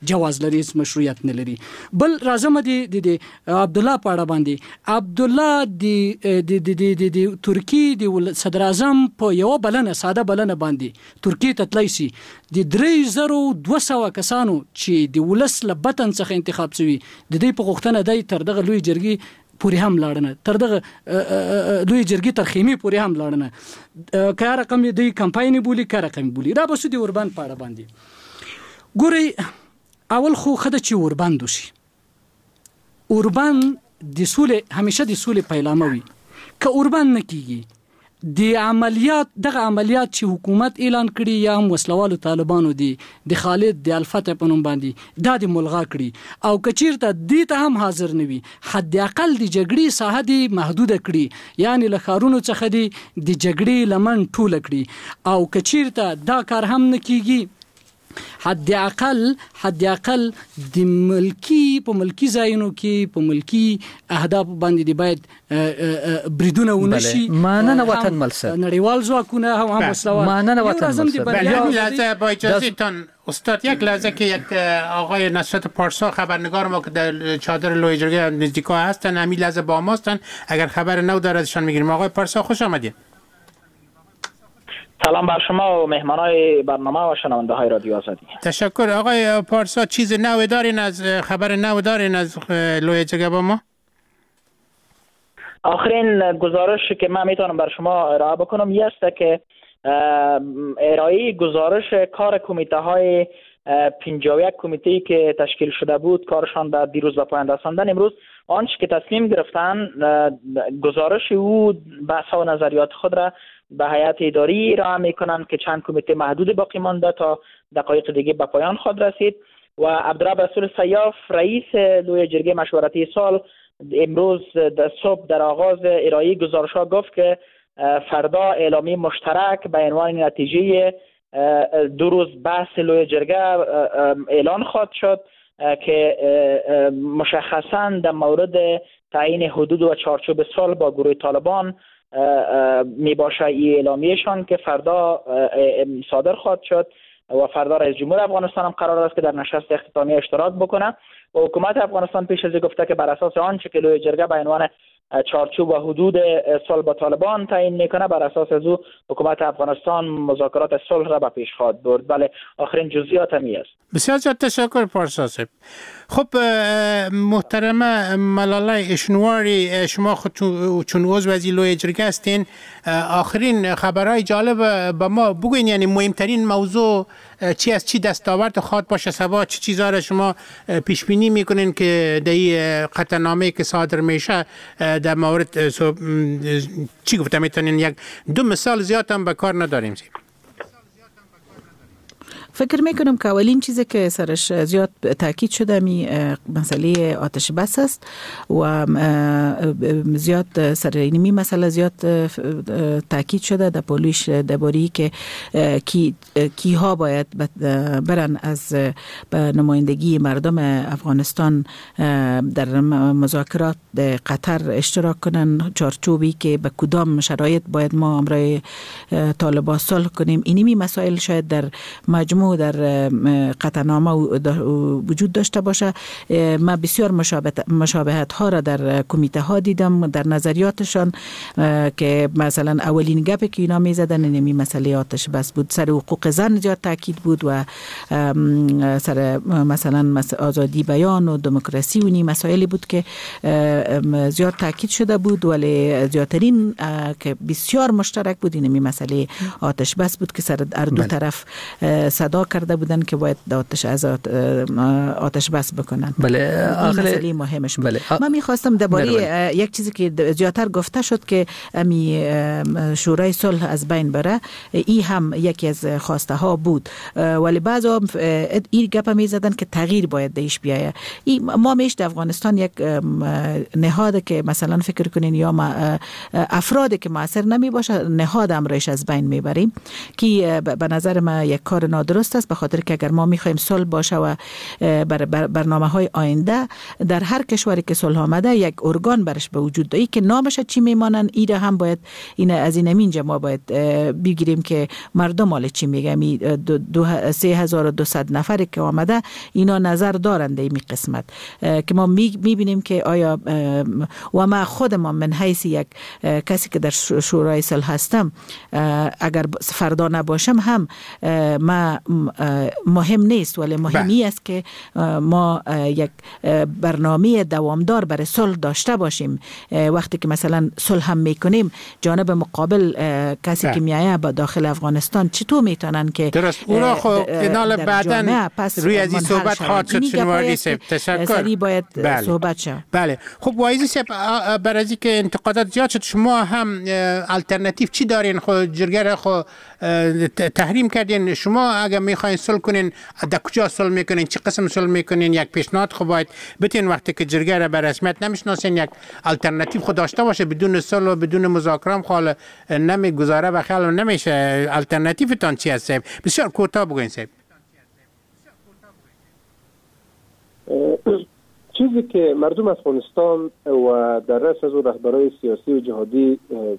جواز لري مشروعیت نه لري. بل راځم د عبد الله پاړه باندې. عبد الله د ترکی د صدر اعظم په یو بلنه ساده بلنه باندې ترکی ته تللی سي د 3200 کسانو چې د ولس لبتن څخه انتخاب شوي د دې په غوښتنه دی تر دغه لوی جرګي پوری هم لاړنه تر دغه لوی جرګي تر خیمه پوری هم لاړنه کار رقم دی کمپاین بولی کار رقم بولی را بسو دی اوربان پاړه باندې ګوري اول خو خدای چې اوربان دوشي اوربان د سولې همیشه د سولې پیلامه وي که اوربان نکیږي د عملیات دغه عملیات چې حکومت اعلان کړي یا وسلوالو طالبانو د خالد د الفتح په نوم باندې دا د ملغا کړي او کچیرته دې ته هم حاضر نه وي حد اقل د جګړې ساحه دی محدود کړي یعنی له خارونو څخه دی د جګړې لمن ټول کړي او کچیرته دا کار هم نه کیږي حد اقل د ملکی ځایونو کې په ملکی اهداف باندې دی باید بریدونه ونشي ماننه وطن ملسه نړیوال ځواکونه هم وسلوال ماننه وطن ملسه لحظه با اجازهتان استاد یک لحظه که یک آقای نصرت پارسا خبرنگار ما که در چادر لوی جرگه نزدیکا هستن همین لحظه با ماستن اگر خبر نو داره ازشان میگیریم. آقای پارسا خوش آمدید. سلام بر شما و مهمانای برنامه و شنونده های رادیو آزادی. تشکر. آقای پارسا چیز نو دارین از خبر نو دارین از لوی جرگه با ما؟ آخرین گزارش که من میتونم بر شما ارائه بکنم این است که ارائه گزارش کار کمیته های 51 کمیته که تشکیل شده بود کارشان در دیروز به پایان رساندن امروز آنچه که تصمیم گرفتن گزارش او بحث و نظریات خود را به هیئت اداری ارائه میکنند که چند کمیته محدود باقی مانده تا دقایق دیگه به پایان خود رسید و عبدالرب رسول سیاف رئیس لوی جرگه مشورتی سال امروز صبح در آغاز ارائه گزارش ها گفت که فردا اعلامی مشترک به عنوان نتیجه 2 روز بحث لوی جرگه اعلان خواهد شد که مشخصاً در مورد تعیین حدود و چارچوب صلح با گروه طالبان می باشه این اعلامیهشان که فردا صادر خواهد شد و فردا رئیس جمهور افغانستان هم قرار است که در نشست اختتامیه اشتراک بکنه و حکومت افغانستان پیش از گفته که بر اساس آنچه که لوی جرگه به عنوان چارچوب و حدود صلح با طالبان تعیین میکنه بر اساس از او حکومت افغانستان مذاکرات صلح را به پیش خواهد برد. بله آخرین جزئیات همی است. بسیار زیاد تشکر پارسا صاحب. خب محترمه ملاله اشنواری شما خود چون عضو از لوی جرگه هستین آخرین خبرهای جالب به ما بگوین یعنی مهمترین موضوع چی از چی دستاورد خواهد باشه سبا چه چیزا را شما پیش بینی میکنین که در این قطعنامه که صادر میشه در مورد چی گفته میتونین یک 2 مثال زیاد هم به کار نداریم فکر میکنم که اولین چیزی که سرش زیاد تاکید شده می مسئله آتش بس است و زیاد سر اینمی مسئله زیاد تاکید شده در پولیش درباره که کیها باید برن از نمایندگی مردم افغانستان در مذاکرات قطر اشتراک کنن چارچوبی که به کدام شرایط باید ما امرای طالبان صلح کنیم. اینمی مسائل شاید در مجموع در قطعنامه وجود داشته باشه. من بسیار مشابهت ها را در کمیته ها دیدم در نظریاتشان که مثلا اولین گپی که اینا می زدن اینمی مسئله آتش بس بود. سر حقوق زن زیاد تاکید بود و سر مثلا آزادی بیان و دموکراسی و این مسائلی بود که زیاد تاکید شده بود ولی زیادترین که بسیار مشترک بود اینمی مسئله آتش بس بود که سر دو طرف صدا کرده بودن که باید آتش بس بکنن. بله مسئله مهمش بود. من میخواستم درباره یک چیزی که زیادتر گفته شد که امی شورای صلح از بین بره این هم یکی از خواسته ها بود ولی بعضا این گپ میزدن که تغییر باید دیش بیایه. ما میش در افغانستان یک نهاد که مثلا فکر کنین یا افراد که موثر نمی باشه نهاد امرایش از بین میبریم که به نظر من یک کار نادرست درست است، به خاطر که اگر ما میخوایم صلح باشه و برنامه‌های آینده در هر کشوری که صلح آمده یک ارگان برش به وجود داری که نامش چی میمانن، ایره هم باید این از اینجا ما باید بگیریم که مردم مال چی میگه. 3200 نفری که آمده اینا نظر دارند این قسمت که ما میبینیم که آیا و ما خودم من حیث یک کسی که در شورای صلح هستم اگر فردا نباشم هم ما مهم نیست، ولی مهمی است که ما یک برنامه دوامدار برای صلح داشته باشیم. وقتی که مثلا صلح هم میکنیم جانب مقابل کسی که میایه با داخل افغانستان چطور میتونن که درست اون خو اینال بعدن روی از این صحبت خواهد شد. شنواری صاحب تشکر. سریع باید صحبت شد. بله خب وایزی صاحب برای از اینکه انتقادات زیاد شد شما هم الटरनेटिव چی دارین؟ خو جرگه را خو تحریم کردین، شما اگر میخواین صلح کنین در کجا صلح میکنین، چه قسم صلح میکنین؟ یک پیشنهاد خو باید بتین وقتی که جرگه را به رسمیت نمیشناسین یک الटरनेटिव خود داشته باشه. بدون صلح و بدون مذاکره خال نمیگذاره و خیال نمیشه. الटरनेटिव تان چی است صاحب؟ بسیار کوتاه بگوین صاحب. چیزی که مردم افغانستان و در رأس از رهبران سیاسی و جهادی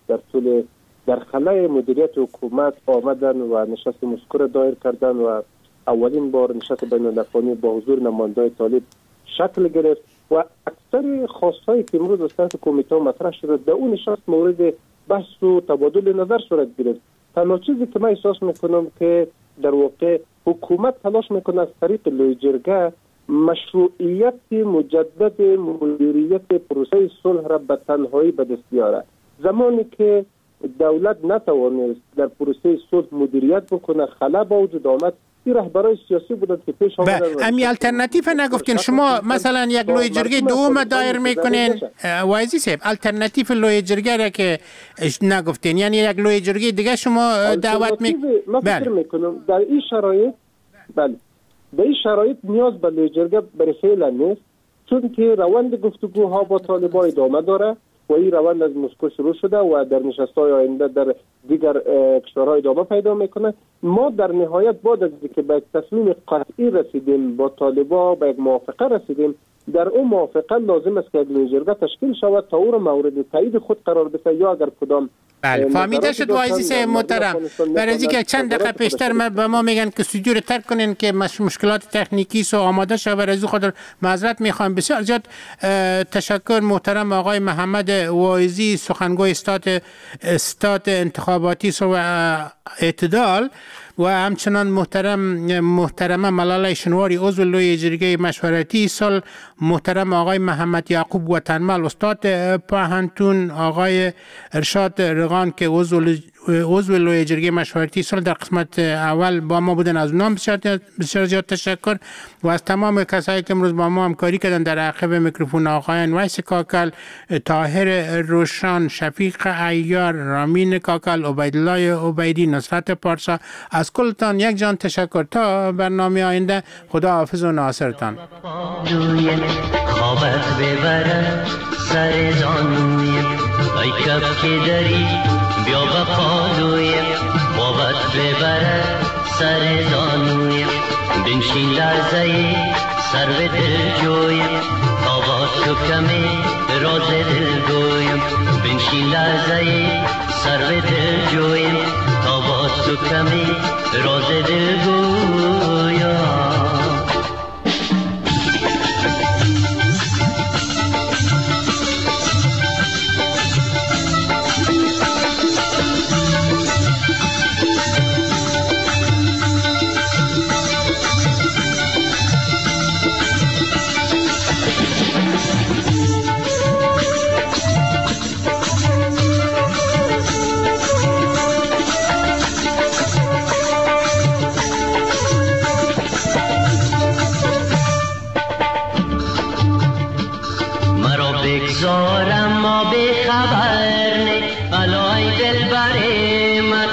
در خلای مدیریت حکومت آمدن و نشست مسکو دایر کردن و اولین بار نشست بین الافغانی با حضور نمایندگان طالب شکل گرفت و اکثر خواستهایی که امروز از طرف کمیته مطرح شده در اون نشست مورد بحث و تبادل نظر صورت گرفت. تنها چیزی که من احساس میکنم که در واقع حکومت تلاش میکنه از طریق لوی جرگه مشروعیت مجدد مدیریت پروسه صلح را به تنهایی به دست بیاره. زمانی که دولت نتوانست در پروسه صلح مدیریت بکنه، خلا با وجود آمد. این رهبران سیاسی بودند که پیش آمدن. امی الटरनेटिव نگفتین شما مثلا یک لوی جرگه دوم دایر میکنین وایزی صاحب؟ الटरनेटिव لوی جرگه را که نگفتین، یعنی یک لوی جرگه دیگه شما دعوت من فکر میکنم در این شرایط بله در این شرایط نیاز به لوی جرگه برای فعلا نیست، چون که روند گفتگوها با طالبان ادامه داره و این روند از مسکو شروع شده و در نشست‌های آینده در دیگر کشورها ادامه پیدا میکنه. ما در نهایت بعد از اینکه به یک تصمیم قطعی رسیدیم با طالبان، به یک موافقه رسیدیم، در اون موافقه لازم است که یک لوی جرگه تشکیل شود تا او را مورد تایید خود قرار بده یا اگر کدام بله فهمیده شد وایزی صاحب محترم. برای اینکه چند دقیقه پیشتر به ما میگن که استودیو رو ترک کنین که مشکلات تکنیکی سو آماده شد، برای از خاطر معذرت میخوام. بسیار زیاد تشکر محترم آقای محمد وایزی، سخنگوی استاد انتخاباتی و اعتدال، و همچنان محترمه ملاله شنواری عضو لوی جرگه مشورتی صلح، محترم آقای محمد یعقوب وطنمل استاد پوهنتون، آقای ارشاد رغان که عضو لوی جرگه مشورتی صلح در قسمت اول با ما بودن، از اونام بسیار زیاد تشکر. و از تمام کسایی که امروز با ما همکاری کردن در عقب میکروفون، آقایان ویس کاکل، طاهر روشان، شفیق عیار، رامین کاکل، عبیدالله عبیدی، نصرت پارسا، از کلتان یک جان تشکر. تا برنامه آینده خدا حافظ و ناصرتان. خوابت ببره سر زانوی ای کف که داری بیا بپالوی خوابت ببره سر زانوی بنشین لرزه سر به دل جویم تا با تو کمی راز دل گویم بنشین لرزه سر به دل جویم تا با تو کمی راز دل گویم. بگذارم ما به خبر نه علای دل بره من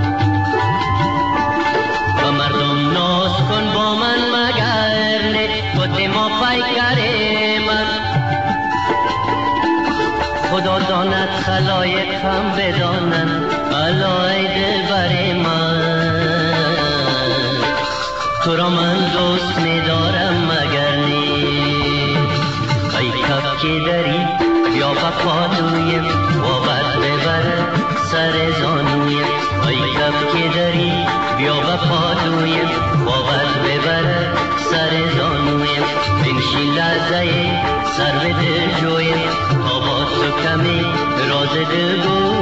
و مردم ناز کن با من مگر نه کت ما پیکره من خدا داند خلایق هم بدانند علای دل بره من تو را من دوست می‌دارم مگر نیست. ای کف که داری بیا وفادویم و بد ببره سر زانویم. ای کف که داری بیا وفادویم و بد ببره سر زانویم. بنشین لحظه سر به دل جویم تا با تو کمی راز دل گویم.